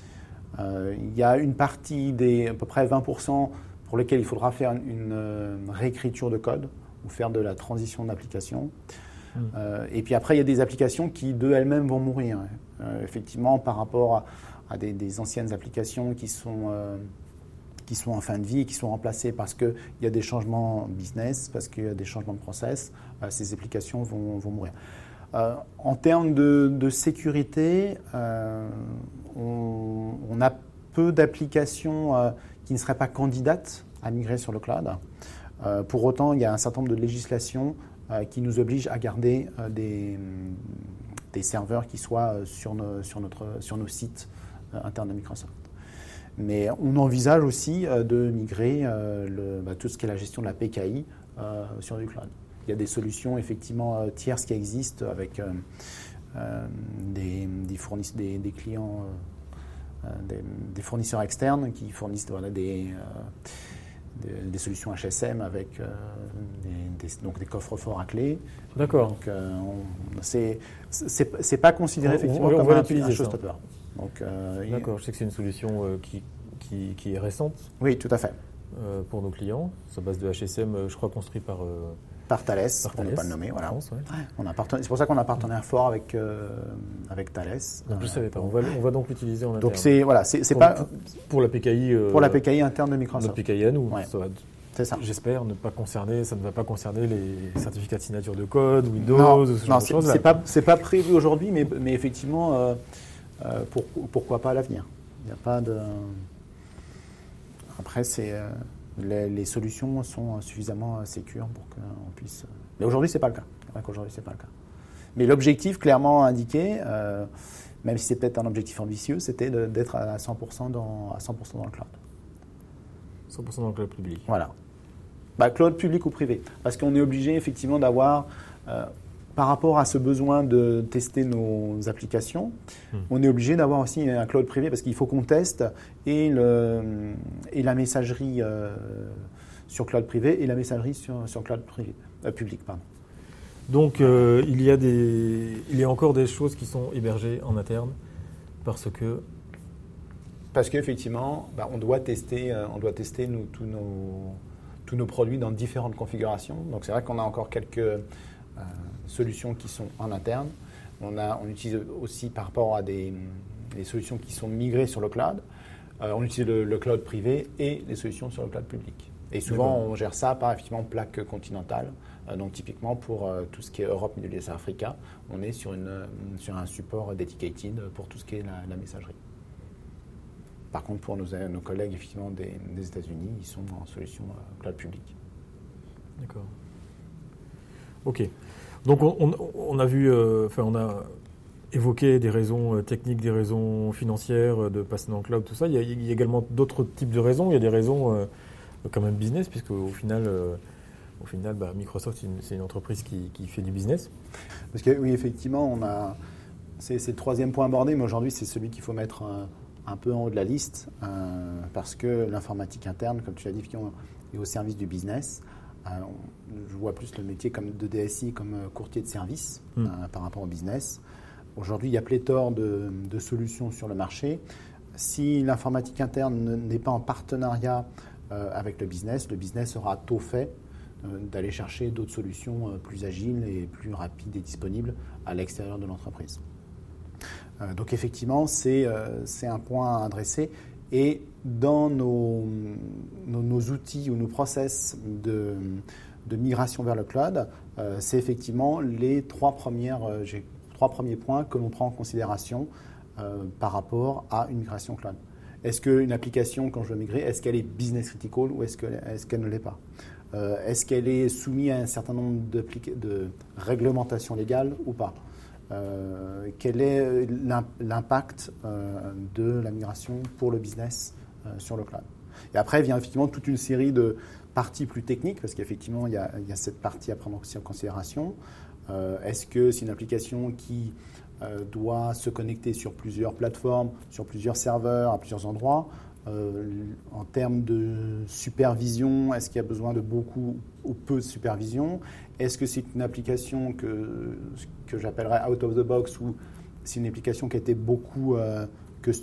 Euh, il y a une partie des à peu près vingt pour cent pour lesquels il faudra faire une, une, une réécriture de code ou faire de la transition d'application. Mmh. Euh, et puis après, il y a des applications qui, de elles-mêmes, vont mourir. Euh, effectivement, par rapport à, à des, des anciennes applications qui sont... Euh, qui sont en fin de vie et qui sont remplacés parce qu'il y a des changements business, parce qu'il y a des changements de process, euh, ces applications vont, vont mourir. Euh, en termes de, de sécurité, euh, on, on a peu d'applications euh, qui ne seraient pas candidates à migrer sur le cloud. Euh, pour autant, il y a un certain nombre de législations euh, qui nous obligent à garder euh, des, des serveurs qui soient sur nos, sur notre, sur nos sites euh, internes de Microsoft. Mais on envisage aussi euh, de migrer euh, le, bah, tout ce qui est la gestion de la P K I euh, sur du cloud. Il y a des solutions effectivement euh, tierces qui existent avec euh, euh, des, des, fourniss- des, des clients, euh, des, des fournisseurs externes qui fournissent voilà, des, euh, des, des solutions H S M avec euh, des, des, donc des coffres-forts à clé. D'accord. Donc euh, on, c'est, c'est, c'est pas considéré effectivement on, on comme va un, l'utiliser, un showstopper. Donc, euh, D'accord, je sais que c'est une solution euh, qui, qui, qui est récente. Oui, tout à fait. Euh, pour nos clients, sur base de H S M, je crois construit par... Euh, par Thales, par pour Thales, ne pas le nommer. Voilà. France, ouais. Ouais, on a parten... C'est pour ça qu'on a un partenaire fort avec, euh, avec Thales. Donc, je ne savais pas. On va, on va donc l'utiliser en interne. Donc c'est, voilà, c'est, c'est pour, pas... Pour la P K I... Euh, pour la P K I interne de Microsoft. Notre P K I à nous. Ouais. Ça va, c'est ça. J'espère ne pas concerner, ça ne va pas concerner les certificats de signature de code, Windows, non, ce genre non, de c'est, choses. c'est pas, c'est pas prévu aujourd'hui, mais, mais effectivement, euh, euh, pour, pourquoi pas à l'avenir. Il n'y a pas de... Après, c'est, euh, les, les solutions sont suffisamment sécures pour qu'on puisse... Mais aujourd'hui, ce n'est pas le cas. C'est vrai qu'aujourd'hui, ce n'est pas le cas. Mais l'objectif clairement indiqué, euh, même si c'est peut-être un objectif ambitieux, c'était de, d'être à cent pour cent dans, à cent pour cent dans le cloud. cent pour cent dans le cloud public. Voilà. Bah, cloud public ou privé. Parce qu'on est obligé effectivement d'avoir... Euh, par rapport à ce besoin de tester nos applications, mmh. on est obligé d'avoir aussi un cloud privé parce qu'il faut qu'on teste et, le, et la messagerie euh, sur cloud privé et la messagerie sur, sur cloud privé, euh, public. Pardon. Donc euh, il, y a des, il y a encore des choses qui sont hébergées en interne parce que... Parce qu'effectivement, bah, on doit tester, euh, on doit tester nous, tous, nos, tous nos produits dans différentes configurations. Donc c'est vrai qu'on a encore quelques... Euh, solutions qui sont en interne. On, a, on utilise aussi par rapport à des, des solutions qui sont migrées sur le cloud. Euh, on utilise le, le cloud privé et les solutions sur le cloud public. Et souvent, D'accord. on gère ça par effectivement plaque continentale. Euh, donc typiquement pour euh, tout ce qui est Europe, Middle East, Africa, on est sur, une, sur un support dedicated pour tout ce qui est la, la messagerie. Par contre, pour nos, nos collègues effectivement des, des États-Unis, ils sont en solution euh, cloud public. D'accord. Ok. Donc on, on, on a vu, euh, enfin on a évoqué des raisons euh, techniques, des raisons financières euh, de passer dans le cloud, tout ça. Il y a, il y a également d'autres types de raisons. Il y a des raisons euh, quand même business, puisque au final, euh, au final, bah, Microsoft c'est une, c'est une entreprise qui, qui fait du business. Parce que oui, effectivement, on a, c'est, c'est le troisième point abordé, mais aujourd'hui c'est celui qu'il faut mettre un, un peu en haut de la liste, euh, parce que l'informatique interne, comme tu l'as dit, est au service du business. Euh, je vois plus le métier comme de D S I comme courtier de service mmh. euh, par rapport au business. Aujourd'hui, il y a pléthore de, de solutions sur le marché. Si l'informatique interne n'est pas en partenariat euh, avec le business, le business aura tôt fait euh, d'aller chercher d'autres solutions euh, plus agiles et plus rapides et disponibles à l'extérieur de l'entreprise. Euh, donc effectivement, c'est, euh, c'est un point à adresser. Et dans nos, nos, nos outils ou nos process de, de migration vers le cloud, euh, c'est effectivement les trois, premières, euh, j'ai, trois premiers points que l'on prend en considération euh, par rapport à une migration cloud. Est-ce qu'une application, quand je veux migrer, est-ce qu'elle est business critical ou est-ce, que, est-ce qu'elle ne l'est pas ? euh, Est-ce qu'elle est soumise à un certain nombre de réglementations légales ou pas ? Euh, quel est l'impact euh, de la migration pour le business euh, sur le cloud. Et après, vient effectivement toute une série de parties plus techniques, parce qu'effectivement, il y a, il y a cette partie à prendre aussi en considération. Euh, est-ce que c'est une application qui euh, doit se connecter sur plusieurs plateformes, sur plusieurs serveurs, à plusieurs endroits ? Euh, en termes de supervision, est-ce qu'il y a besoin de beaucoup ou peu de supervision ? Est-ce que c'est une application que, que j'appellerais out of the box ou c'est une application qui a été beaucoup euh, customisée ?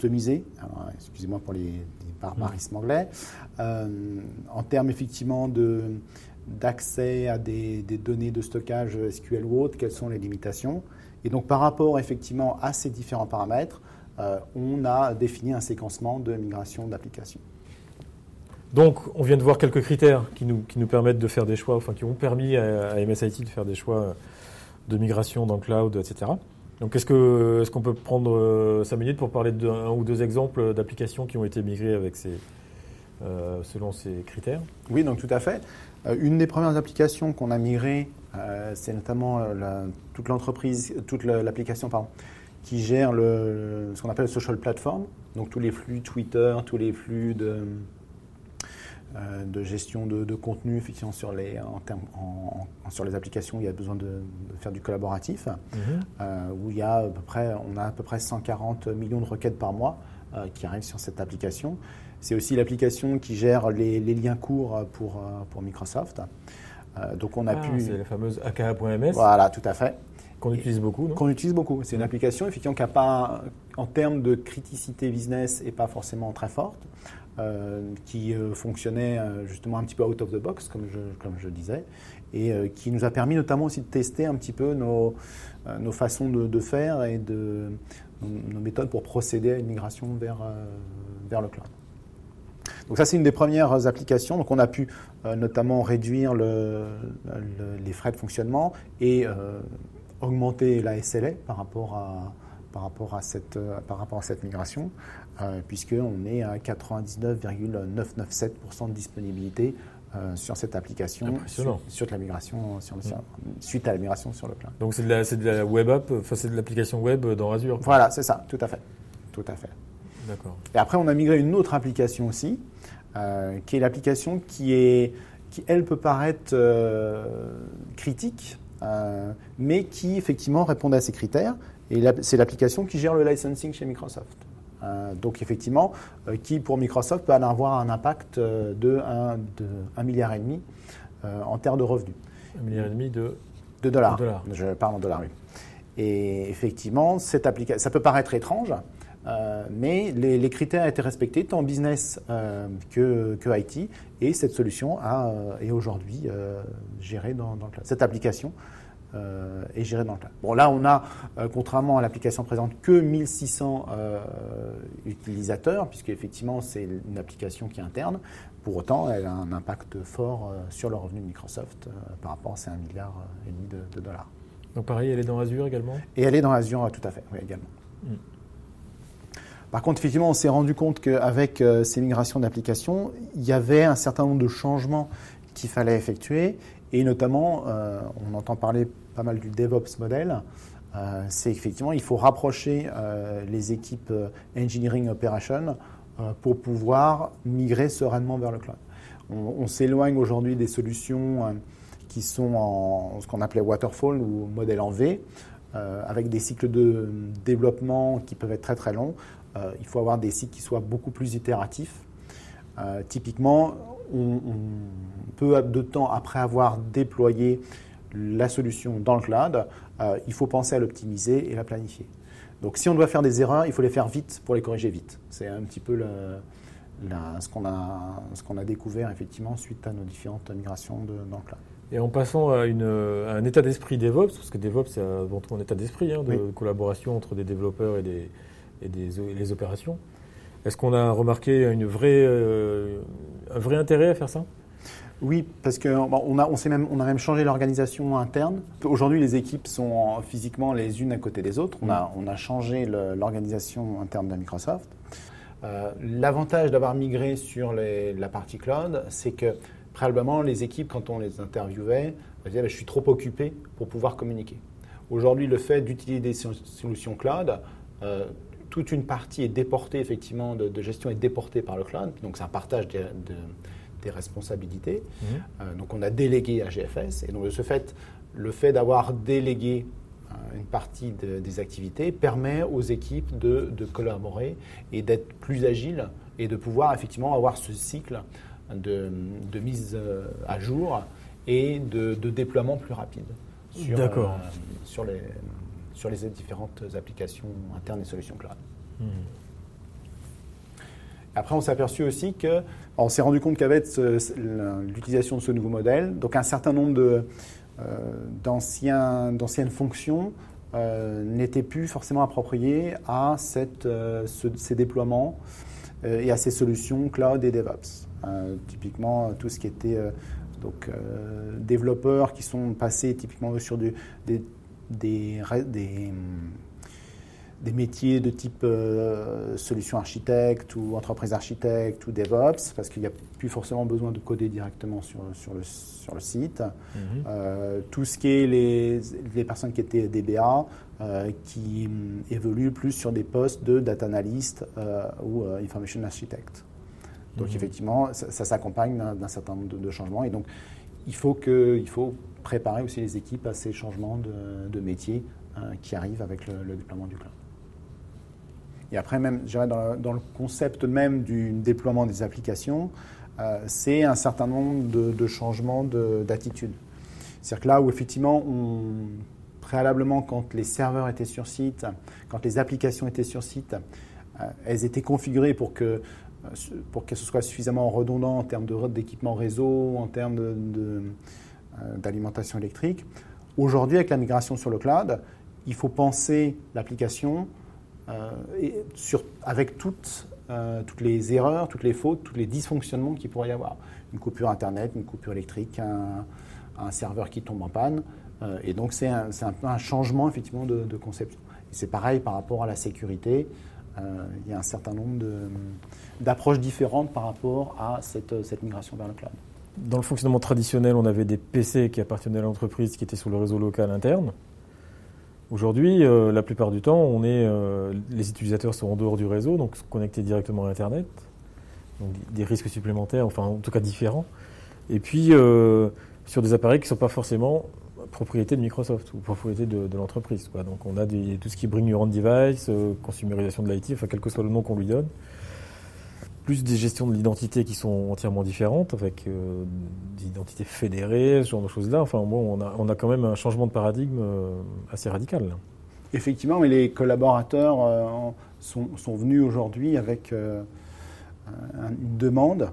Alors, excusez-moi pour les, les barbarismes anglais. Euh, en termes effectivement de, d'accès à des, des données de stockage S Q L ou autres, quelles sont les limitations ? Et donc par rapport effectivement à ces différents paramètres, Euh, on a défini un séquencement de migration d'applications. Donc, on vient de voir quelques critères qui nous, qui nous permettent de faire des choix, enfin qui ont permis à, à M S I T de faire des choix de migration dans le cloud, et cetera. Donc, est-ce, que, est-ce qu'on peut prendre euh, cinq minutes pour parler d'un ou deux exemples d'applications qui ont été migrées avec ces, euh, selon ces critères ? Oui, donc tout à fait. Euh, une des premières applications qu'on a migrées, euh, c'est notamment euh, la, toute l'entreprise, toute la, l'application, pardon, qui gère le, ce qu'on appelle le social platform, donc tous les flux Twitter, tous les flux de, euh, de gestion de, de contenu, effectivement sur les, en termes, en, en, sur les applications où il y a besoin de, de faire du collaboratif, mmh. euh, où il y a à peu près, on a à peu près cent quarante millions de requêtes par mois euh, qui arrivent sur cette application. C'est aussi l'application qui gère les, les liens courts pour, pour Microsoft. Euh, donc on a ah, pu... C'est la fameuse A K A point M S. Voilà, tout à fait. Qu'on utilise beaucoup, non ? Qu'on utilise beaucoup. C'est une application effectivement qui n'a pas, en termes de criticité business, n'est pas forcément très forte, euh, qui euh, fonctionnait euh, justement un petit peu out of the box, comme je, comme je disais, et euh, qui nous a permis notamment aussi de tester un petit peu nos, euh, nos façons de, de faire et de, nos, nos méthodes pour procéder à une migration vers, euh, vers le cloud. Donc ça, c'est une des premières applications. Donc on a pu euh, notamment réduire le, le, les frais de fonctionnement et euh, augmenter la S L A par rapport à, par rapport à, cette, euh, par rapport à cette migration, euh, puisqu'on est à quatre-vingt-dix-neuf virgule neuf cent quatre-vingt-dix-sept pour cent de disponibilité euh, sur cette application, sur, sur la migration, sur le, sur, suite à la migration sur le cloud. Donc c'est de la, c'est de la web app, enfin c'est de l'application web dans Azure. Voilà, c'est ça, tout à fait. Tout à fait. D'accord. Et après, on a migré une autre application aussi, euh, qui est l'application qui, est, qui elle, peut paraître euh, critique, euh, mais qui effectivement répondent à ces critères. Et la, c'est l'application qui gère le licensing chez Microsoft. Euh, donc effectivement, euh, qui pour Microsoft peut avoir un impact euh, de un milliard et demi euh, en termes de revenus. Un milliard et demi de, de dollars. de dollars. Je parle en dollars, oui. Et effectivement, cette application, ça peut paraître étrange, euh, mais les, les critères étaient respectés tant business euh, que, que I T, et cette solution a, euh, est aujourd'hui euh, gérée dans, dans le cloud. Cette application euh, est gérée dans le cloud. Bon, là, on a, euh, contrairement à l'application présente, que mille six cents euh, utilisateurs, puisque effectivement, c'est une application qui est interne. Pour autant, elle a un impact fort euh, sur le revenu de Microsoft euh, par rapport à ces un milliard et demi de, de dollars. Donc pareil, elle est dans Azure également ? Et elle est dans Azure, tout à fait, oui, également. Mm. Par contre, effectivement, on s'est rendu compte qu'avec euh, ces migrations d'applications, il y avait un certain nombre de changements qu'il fallait effectuer. Et notamment, euh, on entend parler pas mal du DevOps modèle. Euh, c'est effectivement, il faut rapprocher euh, les équipes euh, Engineering Operation euh, pour pouvoir migrer sereinement vers le cloud. On, on s'éloigne aujourd'hui des solutions euh, qui sont en ce qu'on appelait waterfall ou modèle en V, euh, avec des cycles de développement qui peuvent être très très longs. Euh, il faut avoir des cycles qui soient beaucoup plus itératifs. Euh, typiquement, on, on, peu de temps après avoir déployé la solution dans le cloud, euh, il faut penser à l'optimiser et la planifier. Donc si on doit faire des erreurs, il faut les faire vite pour les corriger vite. C'est un petit peu le, la, ce, qu'on a, ce qu'on a découvert effectivement suite à nos différentes migrations de, dans le cloud. Et en passant à, une, à un état d'esprit DevOps, parce que DevOps c'est avant tout un état d'esprit hein, de oui. collaboration entre des développeurs et, des, et, des, et les opérations, est-ce qu'on a remarqué une vraie, euh, un vrai intérêt à faire ça ? Oui, parce qu'on bon, a, on s'est même, on a même changé l'organisation interne. Aujourd'hui, les équipes sont physiquement les unes à côté des autres. On a, on a changé le, l'organisation interne de Microsoft. Euh, l'avantage d'avoir migré sur les, la partie cloud, c'est que préalablement, les équipes, quand on les interviewait, disaient bah, « je suis trop occupé pour pouvoir communiquer ». Aujourd'hui, le fait d'utiliser des solutions cloud, euh, toute une partie est déportée, effectivement, de, de gestion est déportée par le cloud. Donc, c'est un partage de, de, des responsabilités. Mmh. Euh, donc, on a délégué à G F S. Et donc, de ce fait, le fait d'avoir délégué euh, une partie de, des activités permet aux équipes de, de collaborer et d'être plus agiles et de pouvoir, effectivement, avoir ce cycle De, de mise à jour et de, de déploiement plus rapide sur, euh, sur, les, sur les différentes applications internes et solutions cloud. Mmh. Après, on s'est aperçu aussi que, on s'est rendu compte qu'avec ce, l'utilisation de ce nouveau modèle, donc un certain nombre de, euh, d'anciens, d'anciennes fonctions euh, n'étaient plus forcément appropriées à cette, euh, ce, ces déploiements euh, et à ces solutions cloud et DevOps. Euh, typiquement, tout ce qui était euh, donc, euh, développeurs qui sont passés typiquement sur du, des, des, des, des métiers de type euh, solution architecte ou entreprise architecte ou DevOps, parce qu'il n'y a plus forcément besoin de coder directement sur, sur, le, sur le site. Mm-hmm. Euh, tout ce qui est les, les personnes qui étaient D B A, euh, qui um, évoluent plus sur des postes de data analyst euh, ou euh, information architect. Donc, mmh. effectivement, ça, ça s'accompagne d'un, d'un certain nombre de, de changements. Et donc, il faut, que, il faut préparer aussi les équipes à ces changements de, de métier euh, qui arrivent avec le, le déploiement du cloud. Et après, même, je dirais, dans, dans le concept même du déploiement des applications, euh, c'est un certain nombre de, de changements de, d'attitude. C'est-à-dire que là où, effectivement, on, préalablement, quand les serveurs étaient sur site, quand les applications étaient sur site, euh, elles étaient configurées pour que pour que ce soit suffisamment redondant en termes de, d'équipement réseau, en termes de, de, euh, d'alimentation électrique. Aujourd'hui, avec la migration sur le cloud, il faut penser l'application euh, et sur, avec toutes, euh, toutes les erreurs, toutes les fautes, tous les dysfonctionnements qu'il pourrait y avoir. Une coupure Internet, une coupure électrique, un, un serveur qui tombe en panne. Euh, et donc, c'est un, c'est un peu un changement effectivement de, de conception. Et c'est pareil par rapport à la sécurité. Euh, il y a un certain nombre de, d'approches différentes par rapport à cette, cette migration vers le cloud. Dans le fonctionnement traditionnel, on avait des P C qui appartenaient à l'entreprise qui étaient sur le réseau local interne. Aujourd'hui, euh, la plupart du temps, on est, euh, les utilisateurs sont en dehors du réseau, donc connectés directement à Internet. Donc des risques supplémentaires, enfin en tout cas différents. Et puis, euh, sur des appareils qui ne sont pas forcément propriété de Microsoft ou propriété de, de l'entreprise, quoi. Donc on a des, tout ce qui est Bring Your Own Device, euh, consumérisation de l'I T, enfin quel que soit le nom qu'on lui donne, plus des gestions de l'identité qui sont entièrement différentes, avec euh, des identités fédérées, ce genre de choses-là. Enfin bon, on a, on a quand même un changement de paradigme euh, assez radical, là. Effectivement, mais les collaborateurs euh, sont, sont venus aujourd'hui avec euh, une demande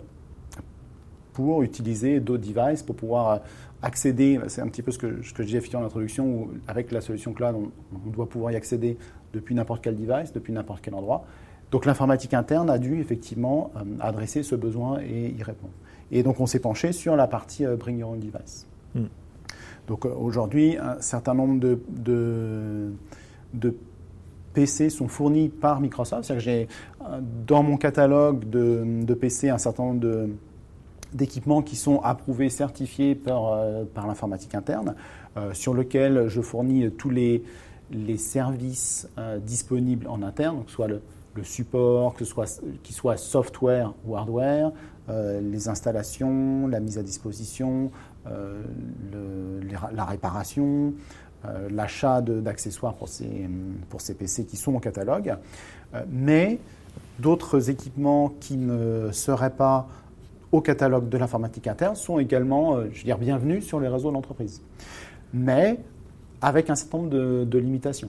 pour utiliser d'autres devices, pour pouvoir accéder, c'est un petit peu ce que, ce que je disais en introduction, où avec la solution cloud, on, on doit pouvoir y accéder depuis n'importe quel device, depuis n'importe quel endroit. Donc l'informatique interne a dû effectivement euh, adresser ce besoin et y répondre. Et donc on s'est penché sur la partie euh, Bring Your Own Device. Mm. Donc euh, aujourd'hui, un certain nombre de, de, de P C sont fournis par Microsoft. C'est-à-dire que j'ai euh, dans mon catalogue de, de P C un certain nombre de d'équipements qui sont approuvés, certifiés par, euh, par l'informatique interne, euh, sur lequel je fournis tous les, les services euh, disponibles en interne, que ce soit le, le support, que ce soit, qu'il soit software ou hardware, euh, les installations, la mise à disposition, euh, le, les, la réparation, euh, l'achat de, d'accessoires pour ces, pour ces P C qui sont au catalogue. Euh, mais d'autres équipements qui ne seraient pas au catalogue de l'informatique interne sont également, je veux dire, bienvenus sur les réseaux de l'entreprise, mais avec un certain nombre de, de limitations.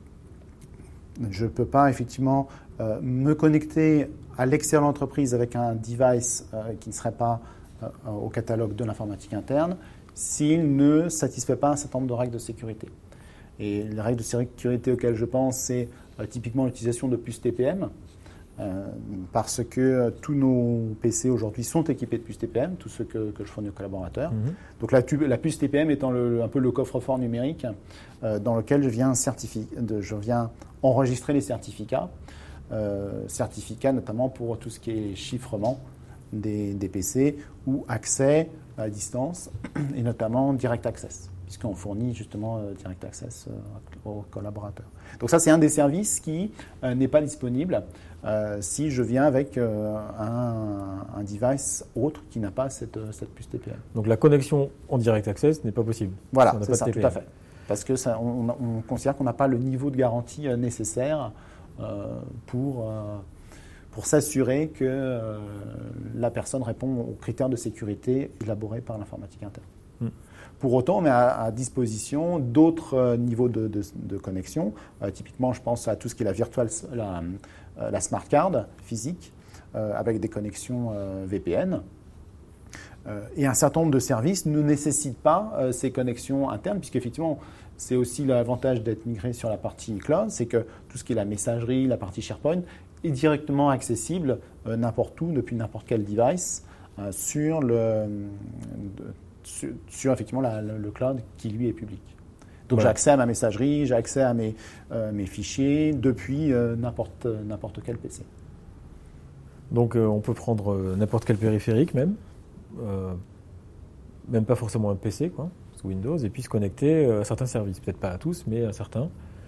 Je ne peux pas effectivement euh, me connecter à l'extérieur de l'entreprise avec un device euh, qui ne serait pas euh, au catalogue de l'informatique interne s'il ne satisfait pas un certain nombre de règles de sécurité. Et les règles de sécurité auxquelles je pense, c'est euh, typiquement l'utilisation de puces T P M. Euh, parce que euh, tous nos P C aujourd'hui sont équipés de puces T P M, tous ceux que, que je fournis aux collaborateurs. Mm-hmm. Donc la, la puce T P M étant le, un peu le coffre-fort numérique euh, dans lequel je viens, certifi- de, je viens enregistrer les certificats, euh, certificats notamment pour tout ce qui est chiffrement des, des P C ou accès à distance et notamment direct access, puisqu'on fournit justement euh, direct access euh, aux collaborateurs. Donc ça, c'est un des services qui euh, n'est pas disponible euh, si je viens avec euh, un, un device autre qui n'a pas cette, cette puce T P M. Donc la connexion en direct access n'est pas possible. Voilà, c'est ça, tout à fait. Parce que ça, on, on considère qu'on n'a pas le niveau de garantie euh, nécessaire euh, pour, euh, pour s'assurer que euh, la personne répond aux critères de sécurité élaborés par l'informatique interne. Mm. Pour autant, on met à, à disposition d'autres euh, niveaux de, de, de connexion. Euh, typiquement, je pense à tout ce qui est la virtual, la, euh, la smart card physique, euh, avec des connexions euh, V P N. Euh, et un certain nombre de services ne nécessitent pas euh, ces connexions internes, puisqu'effectivement, c'est aussi l'avantage d'être migré sur la partie cloud, c'est que tout ce qui est la messagerie, la partie SharePoint, est directement accessible euh, n'importe où, depuis n'importe quel device, euh, sur le... De, Sur, sur effectivement la, le, le cloud qui lui est public. Donc ouais. J'ai accès à ma messagerie, j'ai accès à mes, euh, mes fichiers depuis euh, n'importe, n'importe quel P C. Donc euh, on peut prendre euh, n'importe quel périphérique même, euh, même pas forcément un P C quoi, sous Windows, et puis se connecter à certains services, peut-être pas à tous, mais à certains.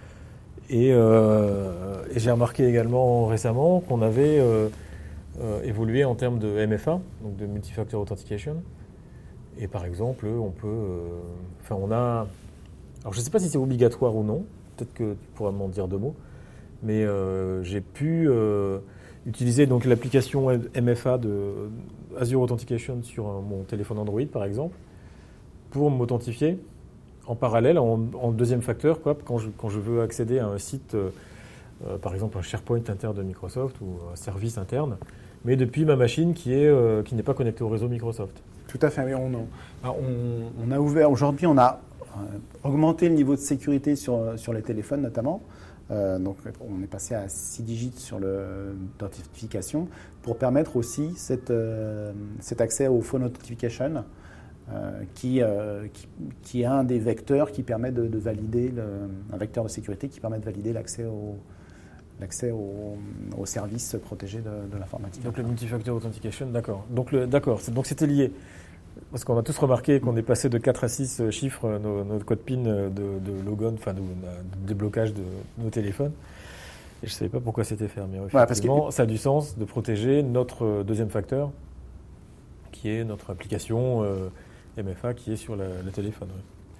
Et, euh, et j'ai remarqué également récemment qu'on avait euh, euh, évolué en termes de M F A, donc de Multi-Factor Authentication. Et par exemple, on peut, euh, enfin, on a, alors je ne sais pas si c'est obligatoire ou non. Peut-être que tu pourras m'en dire deux mots. Mais euh, j'ai pu euh, utiliser donc l'application M F A de Azure Authentication sur un, mon téléphone Android, par exemple, pour m'authentifier en parallèle, en, en deuxième facteur, quoi, quand je, quand je veux accéder à un site, euh, euh, par exemple un SharePoint interne de Microsoft ou un service interne, mais depuis ma machine qui est euh, qui n'est pas connectée au réseau Microsoft. Tout à fait, oui. On, on, on a ouvert, aujourd'hui, on a euh, augmenté le niveau de sécurité sur, sur les téléphones notamment. Euh, donc, on est passé à six digits sur l'identification pour permettre aussi cette, euh, cet accès au phone authentication euh, qui, euh, qui, qui est un des vecteurs qui permet de, de valider, le, un vecteur de sécurité qui permet de valider l'accès au l'accès aux, aux services protégés de, de l'informatique. Donc le multi-factor authentication, d'accord. Donc, le, d'accord. Donc c'était lié. Parce qu'on a tous remarqué qu'on est passé de quatre à six chiffres, nos, notre code PIN de, de logon, enfin de, de déblocage de nos téléphones. Et je ne savais pas pourquoi c'était fait. Mais effectivement, ouais, parce que ça a du sens de protéger notre deuxième facteur, qui est notre application euh, M F A qui est sur la, le téléphone. Ouais.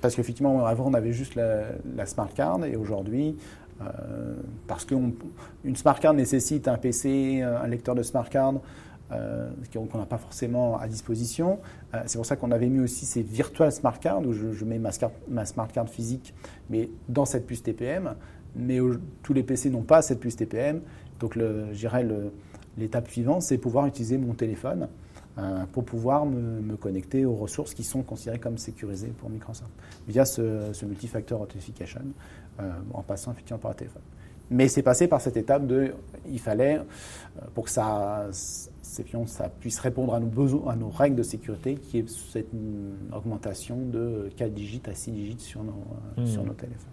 parce qu'effectivement, avant, on avait juste la, la smart card et aujourd'hui, euh, parce qu'une smart card nécessite un P C, un lecteur de smart card, euh, qu'on n'a pas forcément à disposition. Euh, c'est pour ça qu'on avait mis aussi ces virtual smart cards où je, je mets ma, ma smart card physique, mais dans cette puce T P M. Mais où, tous les P C n'ont pas cette puce T P M. Donc, le, je dirais le, l'étape suivante, c'est pouvoir utiliser mon téléphone euh, pour pouvoir me, me connecter aux ressources qui sont considérées comme sécurisées pour Microsoft via ce, ce multi-factor authentication euh, en passant effectivement par le téléphone. Mais c'est passé par cette étape de, il fallait, euh, pour que ça, ça puisse répondre à nos besoins, à nos règles de sécurité, qui est cette augmentation de quatre digits à six digits sur nos, mmh. sur nos téléphones.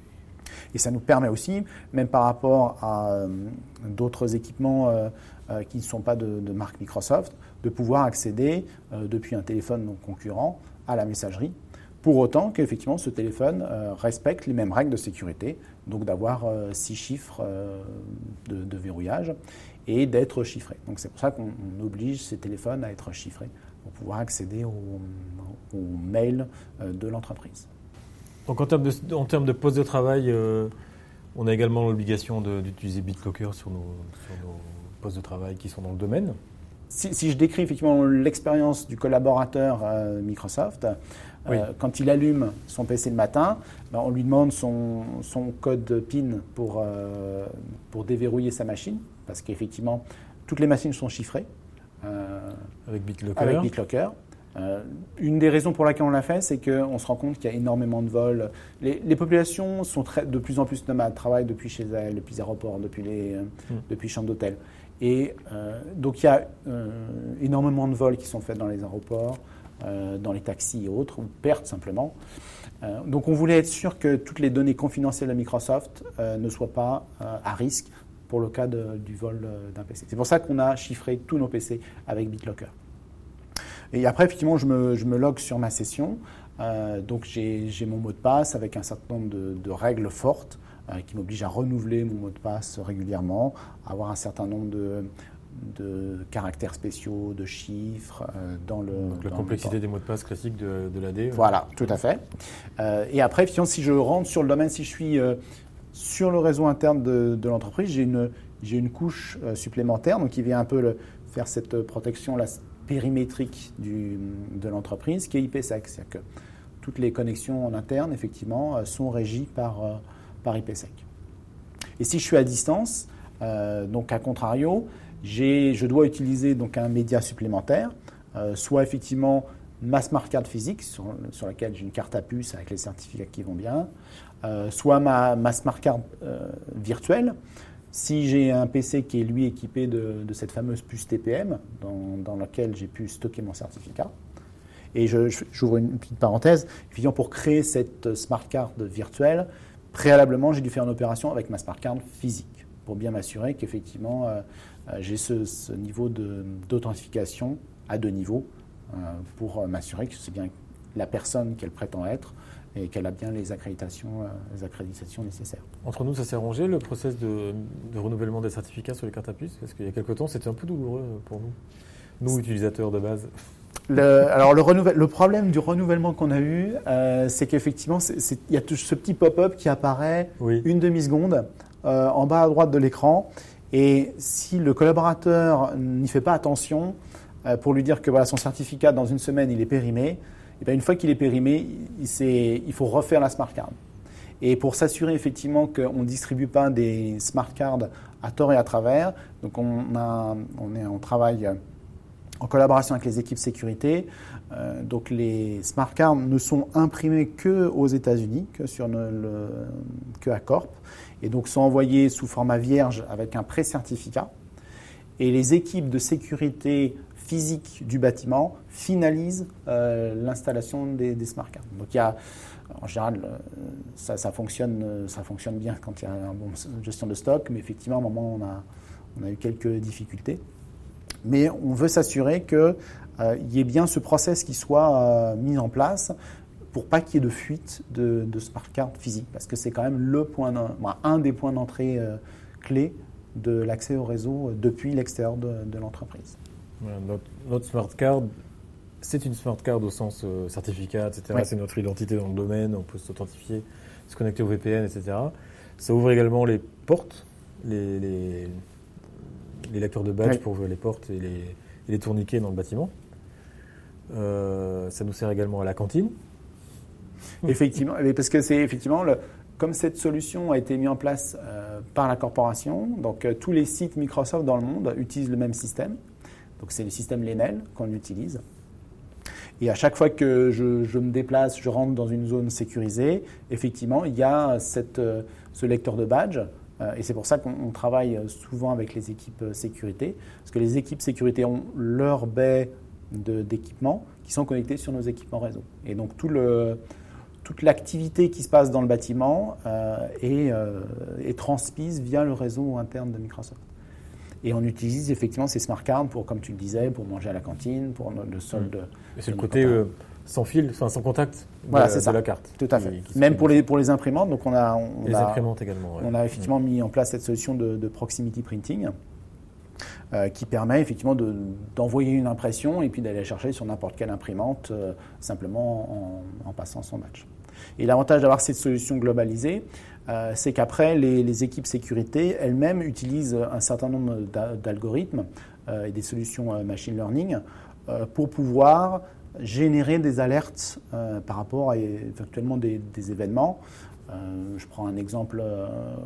Et ça nous permet aussi, même par rapport à euh, d'autres équipements euh, euh, qui ne sont pas de, de marque Microsoft, de pouvoir accéder euh, depuis un téléphone non concurrent à la messagerie, pour autant qu'effectivement ce téléphone euh, respecte les mêmes règles de sécurité, donc d'avoir euh, six chiffres euh, de, de verrouillage et d'être chiffré. Donc c'est pour ça qu'on oblige ces téléphones à être chiffrés pour pouvoir accéder aux au mails euh, de l'entreprise. Donc en termes de, en termes de poste de travail, euh, on a également l'obligation de, d'utiliser BitLocker sur nos, sur nos postes de travail qui sont dans le domaine. Si, si je décris effectivement l'expérience du collaborateur euh, Microsoft, oui. euh, quand il allume son P C le matin, ben on lui demande son, son code PIN pour, euh, pour déverrouiller sa machine, parce qu'effectivement, toutes les machines sont chiffrées. Euh, avec BitLocker. Avec BitLocker. Euh, une des raisons pour laquelle on l'a fait, c'est qu'on se rend compte qu'il y a énormément de vols. Les, les populations sont très, de plus en plus nomades, travaillent depuis chez elles, depuis les aéroports, depuis les, mm. depuis les chambres d'hôtel. Et euh, donc il y a euh, énormément de vols qui sont faits dans les aéroports, euh, dans les taxis et autres, ou pertes simplement. Euh, donc on voulait être sûr que toutes les données confidentielles de Microsoft euh, ne soient pas euh, à risque pour le cas de, du vol d'un P C. C'est pour ça qu'on a chiffré tous nos P C avec BitLocker. Et après, effectivement, je me, je me log sur ma session. Euh, donc, j'ai, j'ai mon mot de passe avec un certain nombre de, de règles fortes euh, qui m'obligent à renouveler mon mot de passe régulièrement, à avoir un certain nombre de, de caractères spéciaux, de chiffres euh, dans le... Donc, la dans complexité le des mots de passe classiques de, de l'A D. Voilà, tout à fait. Euh, et après, effectivement, si je rentre sur le domaine, si je suis euh, sur le réseau interne de, de l'entreprise, j'ai une, j'ai une couche euh, supplémentaire donc qui vient un peu le, faire cette protection-là périmétrique du, de l'entreprise, qui est IPsec. C'est-à-dire que toutes les connexions en interne, effectivement, sont régies par, euh, par IPsec. Et si je suis à distance, euh, donc à contrario, j'ai, je dois utiliser donc un média supplémentaire, euh, soit effectivement ma smart card physique, sur, sur laquelle j'ai une carte à puce avec les certificats qui vont bien, euh, soit ma, ma smart card euh, virtuelle. Si j'ai un P C qui est lui équipé de, de cette fameuse puce T P M dans, dans laquelle j'ai pu stocker mon certificat. Et je, je, j'ouvre une petite parenthèse. Évidemment, pour créer cette smart card virtuelle, préalablement, j'ai dû faire une opération avec ma smart card physique pour bien m'assurer qu'effectivement, euh, j'ai ce, ce niveau de, d'authentification à deux niveaux euh, pour m'assurer que c'est bien la personne qu'elle prétend être et qu'elle a bien les accréditations, euh, les accréditations nécessaires. Entre nous, ça s'est arrangé le process de, de renouvellement des certificats sur les cartes à puce? Parce qu'il y a quelque temps, c'était un peu douloureux pour nous, nous utilisateurs de base. Le, alors le, renouvel, le problème du renouvellement qu'on a eu, euh, c'est qu'effectivement, il y a tout ce petit pop-up qui apparaît oui. une demi-seconde euh, en bas à droite de l'écran. Et si le collaborateur n'y fait pas attention euh, pour lui dire que voilà, son certificat, dans une semaine, il est périmé, et bien une fois qu'il est périmé, il, il faut refaire la smart card. Et pour s'assurer effectivement qu'on ne distribue pas des smart cards à tort et à travers, donc on, a, on, est, on travaille en collaboration avec les équipes sécurité. Euh, donc les smart cards ne sont imprimés qu'aux États-Unis, que, sur le, le, que à Corp, et donc sont envoyés sous format vierge avec un pré-certificat. Et les équipes de sécurité physique du bâtiment finalisent euh, l'installation des, des smart cards. Donc il y a, en général, ça, ça, fonctionne, ça fonctionne bien quand il y a une bonne gestion de stock, mais effectivement, à un moment, on a, on a eu quelques difficultés. Mais on veut s'assurer qu'il euh, y ait bien ce process qui soit euh, mis en place pour pas qu'il y ait de fuite de, de smart card physique, parce que c'est quand même le point, un des points d'entrée euh, clés de l'accès au réseau depuis l'extérieur de, de l'entreprise. Voilà, notre, notre smart card c'est une smart card au sens euh, certificat, et cetera. Ouais. C'est notre identité dans le domaine, on peut s'authentifier, se connecter au V P N, et cetera. Ça ouvre également les portes, les, les, les lecteurs de badge Ouais. pour ouvrir les portes et les, et les tourniquets dans le bâtiment. Euh, ça nous sert également à la cantine. Effectivement, mais parce que c'est effectivement, le, comme cette solution a été mise en place euh, par la corporation, donc euh, tous les sites Microsoft dans le monde utilisent le même système. Donc c'est le système Lenel qu'on utilise. Et à chaque fois que je, je me déplace, je rentre dans une zone sécurisée, effectivement, il y a cette, euh, ce lecteur de badge. Euh, et c'est pour ça qu'on on travaille souvent avec les équipes euh, sécurité, parce que les équipes sécurité ont leur baie de, d'équipements qui sont connectés sur nos équipements réseau. Et donc tout le... toute l'activité qui se passe dans le bâtiment euh, est, euh, est transmise via le réseau interne de Microsoft. Et on utilise effectivement ces smart cards pour, comme tu le disais, pour manger à la cantine, pour le solde. Mmh. Et c'est le côté euh, sans fil, enfin sans contact de, voilà, c'est de ça. la carte. Tout à fait. Qui, qui Même pour les, pour les imprimantes, donc on a, on les a, imprimantes également. Ouais. On a effectivement mmh. mis en place cette solution de, de proximity printing euh, qui permet effectivement de, d'envoyer une impression et puis d'aller la chercher sur n'importe quelle imprimante euh, simplement en, en passant son badge. Et l'avantage d'avoir cette solution globalisée, euh, c'est qu'après, les, les équipes sécurité elles-mêmes utilisent un certain nombre d'a, d'algorithmes euh, et des solutions euh, machine learning euh, pour pouvoir générer des alertes euh, par rapport à éventuellement des, des événements. Euh, je prends un exemple euh,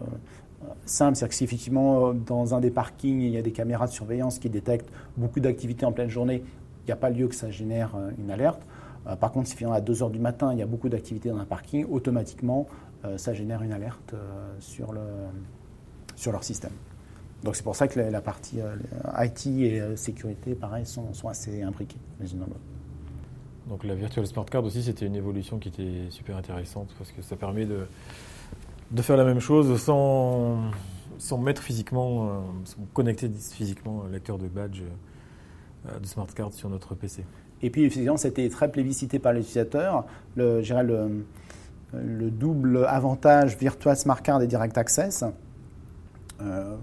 simple, c'est-à-dire que si effectivement dans un des parkings, il y a des caméras de surveillance qui détectent beaucoup d'activités en pleine journée, il n'y a pas lieu que ça génère euh, une alerte. Euh, par contre, si à deux heures du matin, il y a beaucoup d'activités dans un parking, automatiquement, euh, ça génère une alerte euh, sur, le, sur leur système. Donc c'est pour ça que la, la partie euh, I T et euh, sécurité, pareil, sont, sont assez imbriqués les unes dans l'autre. Donc la Virtual Smart Card aussi, c'était une évolution qui était super intéressante parce que ça permet de, de faire la même chose sans, sans mettre physiquement, euh, sans connecter physiquement un lecteur de badge euh, de Smart Card sur notre P C. Et puis, effectivement, c'était très plébiscité par les utilisateurs. Le, je dirais le, le double avantage Virtual Smart Card et Direct Access euh,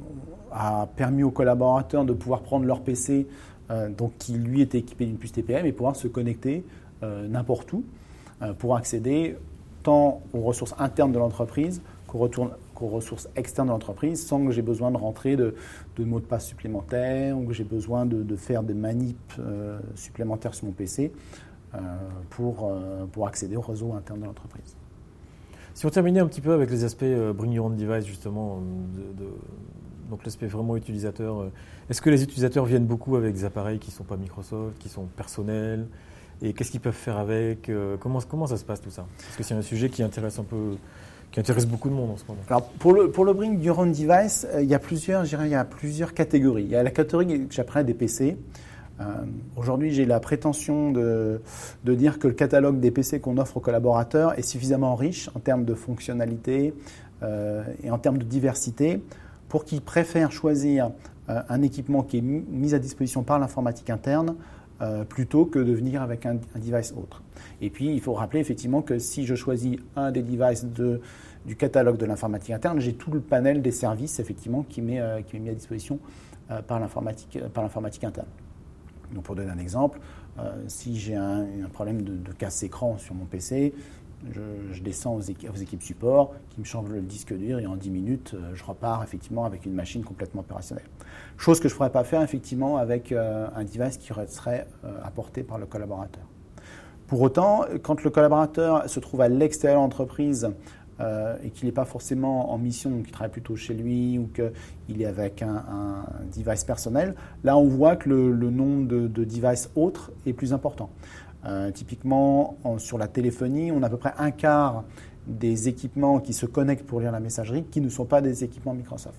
a permis aux collaborateurs de pouvoir prendre leur P C, euh, donc qui lui était équipé d'une puce T P M, et pouvoir se connecter euh, n'importe où euh, pour accéder tant aux ressources internes de l'entreprise qu'aux, retourne, qu'aux ressources externes de l'entreprise, sans que j'ai besoin de rentrer de, de mots de passe supplémentaires ou que j'ai besoin de, de faire des manips euh, supplémentaires sur mon P C euh, pour, euh, pour accéder au réseau interne de l'entreprise. Si on terminait un petit peu avec les aspects euh, Bring Your Own Device, justement, de, de, donc l'aspect vraiment utilisateur, euh, est-ce que les utilisateurs viennent beaucoup avec des appareils qui ne sont pas Microsoft, qui sont personnels, et qu'est-ce qu'ils peuvent faire avec euh, comment, comment ça se passe tout ça? Parce que c'est un sujet qui intéresse un peu... qui intéresse beaucoup de monde en ce moment. Alors pour le, pour le Bring Your Own Device, euh, il y a plusieurs, je dirais, il y a plusieurs catégories. Il y a la catégorie que j'appelle des P C. Euh, aujourd'hui, j'ai la prétention de, de dire que le catalogue des P C qu'on offre aux collaborateurs est suffisamment riche en termes de fonctionnalités euh, et en termes de diversité pour qu'ils préfèrent choisir euh, un équipement qui est mis, mis à disposition par l'informatique interne euh, plutôt que de venir avec un, un device autre. Et puis, il faut rappeler effectivement que si je choisis un des devices de, du catalogue de l'informatique interne, j'ai tout le panel des services effectivement qui m'est, euh, qui m'est mis à disposition euh, par, l'informatique, euh, par l'informatique interne. Donc, pour donner un exemple, euh, si j'ai un, un problème de, de casse écran sur mon P C, je, je descends aux équipes, aux équipes support qui me changent le disque dur et en dix minutes, euh, je repars effectivement avec une machine complètement opérationnelle. Chose que je ne pourrais pas faire effectivement avec euh, un device qui serait euh, apporté par le collaborateur. Pour autant, quand le collaborateur se trouve à l'extérieur de l'entreprise euh, et qu'il n'est pas forcément en mission, donc qu'il travaille plutôt chez lui ou qu'il est avec un, un device personnel, là on voit que le, le nombre de, de devices autres est plus important. Euh, typiquement, en, sur la téléphonie, on a à peu près un quart des équipements qui se connectent pour lire la messagerie qui ne sont pas des équipements Microsoft.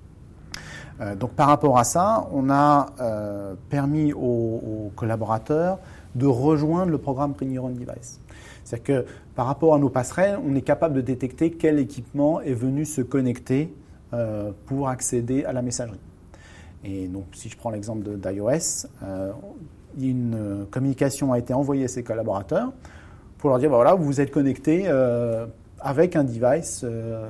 Euh, donc par rapport à ça, on a euh, permis aux, aux collaborateurs de rejoindre le programme Bring Your Own Device. C'est-à-dire que par rapport à nos passerelles, on est capable de détecter quel équipement est venu se connecter euh, pour accéder à la messagerie. Et donc si je prends l'exemple de, d'iOS, euh, une communication a été envoyée à ses collaborateurs pour leur dire, ben voilà, vous vous êtes connectés euh, avec un device euh,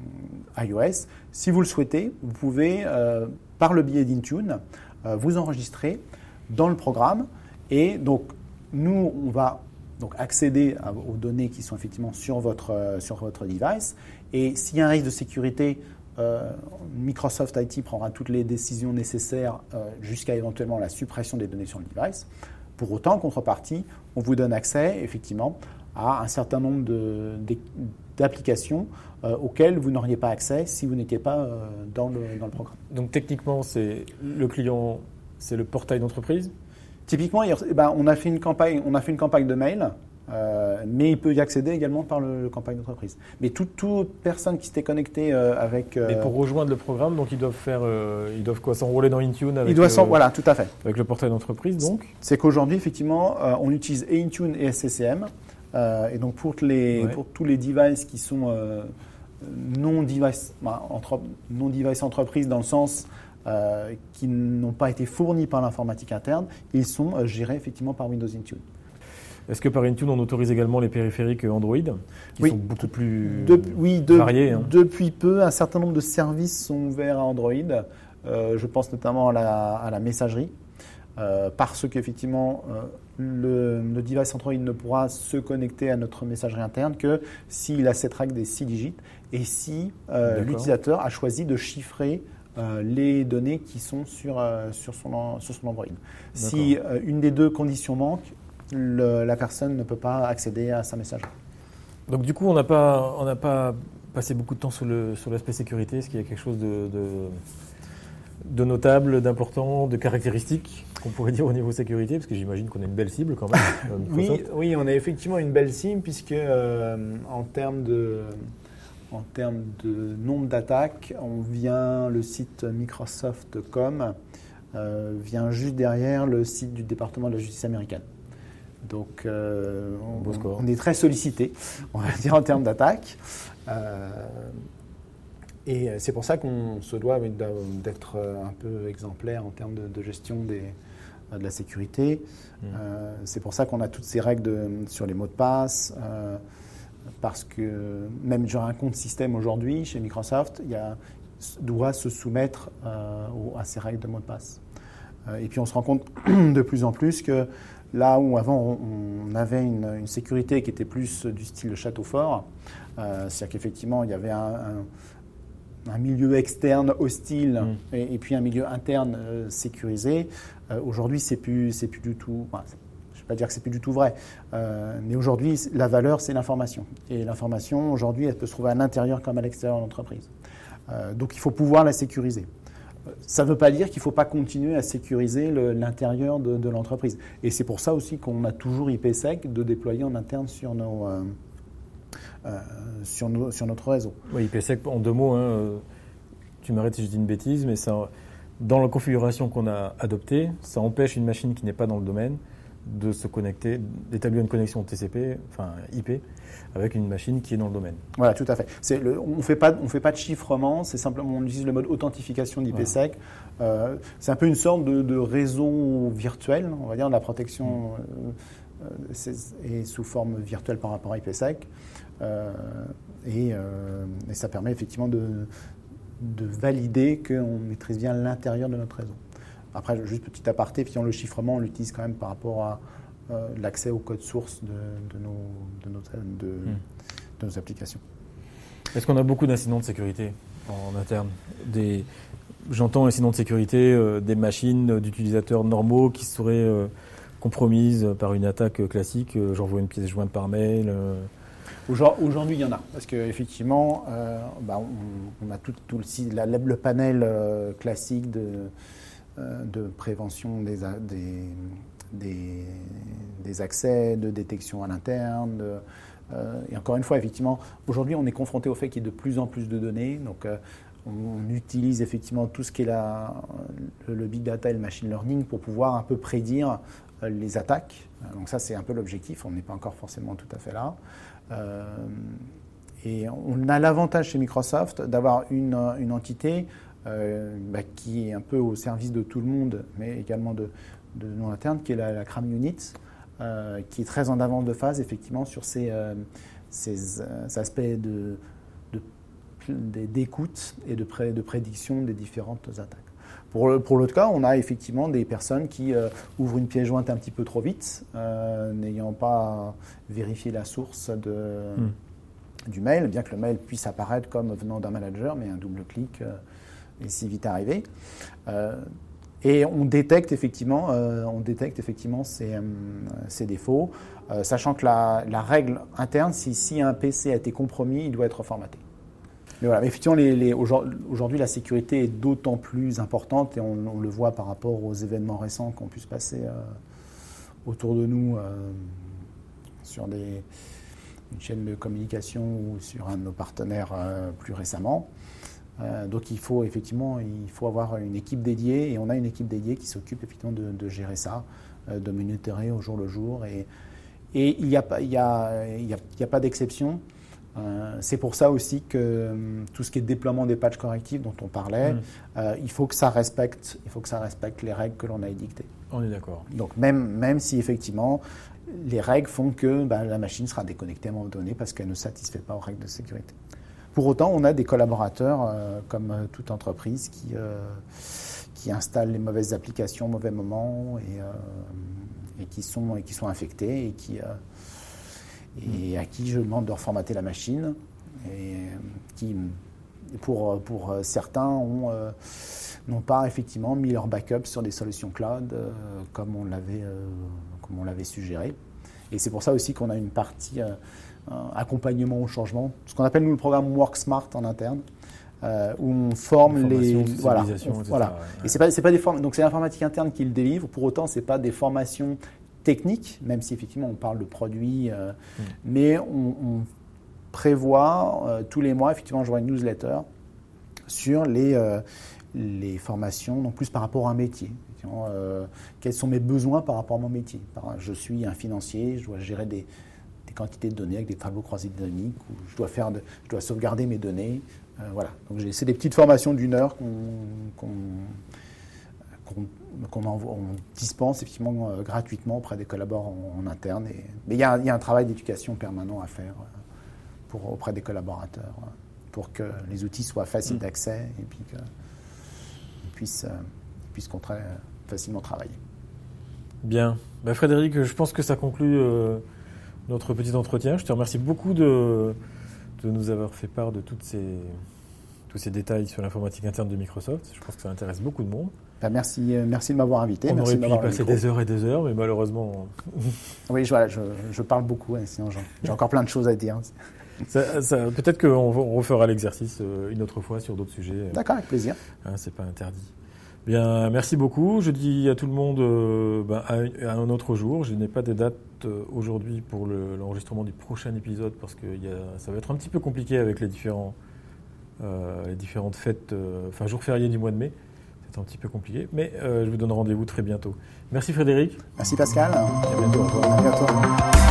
iOS. Si vous le souhaitez, vous pouvez, euh, par le biais d'Intune, euh, vous enregistrer dans le programme. Et donc, nous, on va donc accéder à, aux données qui sont effectivement sur votre, euh, sur votre device. Et s'il y a un risque de sécurité, euh, Microsoft I T prendra toutes les décisions nécessaires euh, jusqu'à éventuellement la suppression des données sur le device. Pour autant, en contrepartie, on vous donne accès effectivement à un certain nombre de, d'applications euh, auxquelles vous n'auriez pas accès si vous n'étiez pas euh, dans, le, dans le programme. Donc techniquement, c'est le client, c'est le portail d'entreprise. Typiquement, il, eh ben, on, a fait une campagne, on a fait une campagne de mail, euh, mais il peut y accéder également par le, le campagne d'entreprise. Mais toute, toute personne qui s'était connectée euh, avec... Euh, Et pour rejoindre le programme, donc ils doivent faire, euh, ils doivent quoi, s'enrôler dans Intune avec, il doit le, voilà, tout à fait. avec le portail d'entreprise, donc. C'est qu'aujourd'hui, effectivement, euh, on utilise et Intune et S C C M. Euh, et donc pour, les, Ouais. pour tous les devices qui sont euh, non device, bah, entre, non device entreprise dans le sens euh, qui n'ont pas été fournis par l'informatique interne, ils sont euh, gérés effectivement par Windows Intune. Est-ce que par Intune, on autorise également les périphériques Android, qui Oui. sont beaucoup plus De, oui, de, variés hein. Depuis peu, un certain nombre de services sont ouverts à Android. Euh, je pense notamment à la, à la messagerie. Euh, parce qu'effectivement, euh, le, le device Android ne pourra se connecter à notre messagerie interne que s'il a cette règle des six digits et si euh, l'utilisateur a choisi de chiffrer euh, les données qui sont sur, euh, sur, son, sur son Android. Si euh, une des deux conditions manque, le, la personne ne peut pas accéder à sa messagerie. Donc du coup, on n'a pas, on n'a pas passé beaucoup de temps sur, le, sur l'aspect sécurité. Est-ce qu'il y a quelque chose de, de, de notable, d'important, de caractéristique qu'on pourrait dire au niveau sécurité, parce que j'imagine qu'on a une belle cible quand même. oui, oui, on a effectivement une belle cible puisque euh, en termes de, en termes de nombre d'attaques, on vient le site Microsoft point com euh, vient juste derrière le site du département de la justice américaine. Donc, euh, on, on est très sollicité, on va dire en termes d'attaques. Euh, et c'est pour ça qu'on se doit d'être un peu exemplaire en termes de, de gestion des de la sécurité. Mmh. Euh, c'est pour ça qu'on a toutes ces règles de, sur les mots de passe, euh, parce que même genre un compte système aujourd'hui chez Microsoft, il y a, doit se soumettre euh, au, à ces règles de mots de passe. Euh, et puis on se rend compte de plus en plus que là où avant on, on avait une, une sécurité qui était plus du style château fort, euh, c'est-à-dire qu'effectivement il y avait un, un un milieu externe hostile mmh. et, et puis un milieu interne euh, sécurisé. Euh, aujourd'hui, c'est plus, c'est plus du tout. Enfin, je ne vais pas dire que c'est plus du tout vrai, euh, mais aujourd'hui, la valeur, c'est l'information. Et l'information, aujourd'hui, elle peut se trouver à l'intérieur comme à l'extérieur de l'entreprise. Euh, donc, il faut pouvoir la sécuriser. Ça ne veut pas dire qu'il ne faut pas continuer à sécuriser le, l'intérieur de, de l'entreprise. Et c'est pour ça aussi qu'on a toujours IPsec de déployer en interne sur nos. Euh, Euh, sur, nos, sur notre réseau. Oui, IPsec, en deux mots, hein, tu m'arrêtes si je dis une bêtise, mais ça, dans la configuration qu'on a adoptée, ça empêche une machine qui n'est pas dans le domaine de se connecter, d'établir une connexion T C P, enfin I P, avec une machine qui est dans le domaine. Voilà, tout à fait. C'est le, on ne fait pas, on fait pas de chiffrement, c'est simplement, on utilise le mode authentification d'IPsec. Voilà. Euh, c'est un peu une sorte de, de réseau virtuel, on va dire, de la protection mmh. euh, est sous forme virtuelle par rapport à IPsec. Euh, et, euh, et ça permet effectivement de, de valider qu'on maîtrise bien l'intérieur de notre réseau. Après, juste petit aparté, le chiffrement, on l'utilise quand même par rapport à euh, l'accès au code source de, de, nos, de, nos, de, mmh. de nos applications. Est-ce qu'on a beaucoup d'incidents de sécurité en interne des, J'entends incidents de sécurité euh, des machines d'utilisateurs normaux qui seraient euh, compromises par une attaque classique. Euh, j'envoie une pièce jointe par mail. Euh, Aujourd'hui, il y en a, parce qu'effectivement, euh, bah, on, on a tout, tout le, la, le panel euh, classique de, euh, de prévention des, des, des, des accès, de détection à l'interne. De, euh, et encore une fois, effectivement, aujourd'hui, on est confronté au fait qu'il y ait de plus en plus de données. Donc, euh, on utilise effectivement tout ce qui est la, le, le big data et le machine learning pour pouvoir un peu prédire euh, les attaques. Donc ça, c'est un peu l'objectif. On n'est pas encore forcément tout à fait là. Euh, et on a l'avantage chez Microsoft d'avoir une, une entité euh, bah, qui est un peu au service de tout le monde, mais également de, de nous internes, qui est la, la Crame Unit, euh, qui est très en avance de phase effectivement sur ces, euh, ces, euh, ces aspects de, de, d'écoute et de, pré, de prédiction des différentes attaques. Pour, pour l'autre cas, on a effectivement des personnes qui euh, ouvrent une pièce jointe un petit peu trop vite, euh, n'ayant pas vérifié la source de, mm. du mail, bien que le mail puisse apparaître comme venant d'un manager, mais un double clic euh, est si vite arrivé. Euh, et on détecte effectivement, euh, on détecte effectivement ces, euh, ces défauts, euh, sachant que la, la règle interne, si, si un P C a été compromis, il doit être reformaté. Mais voilà, mais effectivement, les, les, aujourd'hui, la sécurité est d'autant plus importante et on, on le voit par rapport aux événements récents qui ont pu se passer euh, autour de nous euh, sur des, une chaîne de communication ou sur un de nos partenaires euh, plus récemment. Euh, donc il faut effectivement il faut avoir une équipe dédiée et on a une équipe dédiée qui s'occupe effectivement de, de gérer ça, euh, de monitorer au jour le jour et, et il n'y a, il y a, il y a, il y a pas d'exception. Euh, c'est pour ça aussi que euh, tout ce qui est déploiement des patchs correctifs dont on parlait, mmh. euh, il faut que ça respecte, il faut que ça respecte les règles que l'on a édictées. On est d'accord. Donc même, même si effectivement les règles font que bah, la machine sera déconnectée à un moment donné parce qu'elle ne satisfait pas aux règles de sécurité. Pour autant, on a des collaborateurs, euh, comme toute entreprise, qui, euh, qui installent les mauvaises applications au mauvais moment et, euh, et, qui, sont, et qui sont infectés et, qui, euh, et à qui je demande de reformater la machine. Et qui, pour, pour certains, ont, euh, n'ont pas effectivement mis leur backup sur des solutions cloud euh, comme on l'avait, euh, comme on l'avait suggéré. Et c'est pour ça aussi qu'on a une partie... Euh, accompagnement au changement, ce qu'on appelle nous le programme Work Smart en interne, euh, où on forme les voilà, on, voilà. Ouais. Et c'est pas c'est pas des formes, donc c'est l'informatique interne qui le délivre. Pour autant, c'est pas des formations techniques, même si effectivement on parle de produits, euh, mmh. mais on, on prévoit euh, tous les mois effectivement, j'aurai une newsletter sur les euh, les formations, donc plus par rapport à un métier. Euh, quels sont mes besoins par rapport à mon métier. Je suis un financier, je dois gérer des quantité de données avec des tableaux croisés dynamiques où je dois, faire de, je dois sauvegarder mes données. Euh, voilà. Donc c'est des petites formations d'une heure qu'on, qu'on, qu'on, qu'on envoie, on dispense effectivement euh, gratuitement auprès des collaborateurs en, en interne. Et, mais il y, y a un travail d'éducation permanent à faire euh, pour, auprès des collaborateurs euh, pour que les outils soient faciles d'accès et puis qu'ils puissent, euh, puissent contra- facilement travailler. Bien. Ben Frédéric, je pense que ça conclut... Euh notre petit entretien. Je te remercie beaucoup de, de nous avoir fait part de toutes ces, tous ces détails sur l'informatique interne de Microsoft. Je pense que ça intéresse beaucoup de monde. Ben merci, merci de m'avoir invité. On merci aurait pu y passer des heures et des heures, mais malheureusement... Oui, je, voilà, je, je parle beaucoup, hein, sinon j'ai encore plein de choses à dire. Ça, ça, peut-être qu'on refera l'exercice une autre fois sur d'autres sujets. D'accord, avec plaisir. Hein, c'est pas interdit. Bien, merci beaucoup. Je dis à tout le monde euh, ben, à, à un autre jour. Je n'ai pas de date euh, aujourd'hui pour le, l'enregistrement du prochain épisode parce que y a, ça va être un petit peu compliqué avec les, différents, euh, les différentes fêtes, euh, enfin jours fériés du mois de mai. C'est un petit peu compliqué, mais euh, je vous donne rendez-vous très bientôt. Merci Frédéric. Merci Pascal. À bientôt. Au revoir. À bientôt.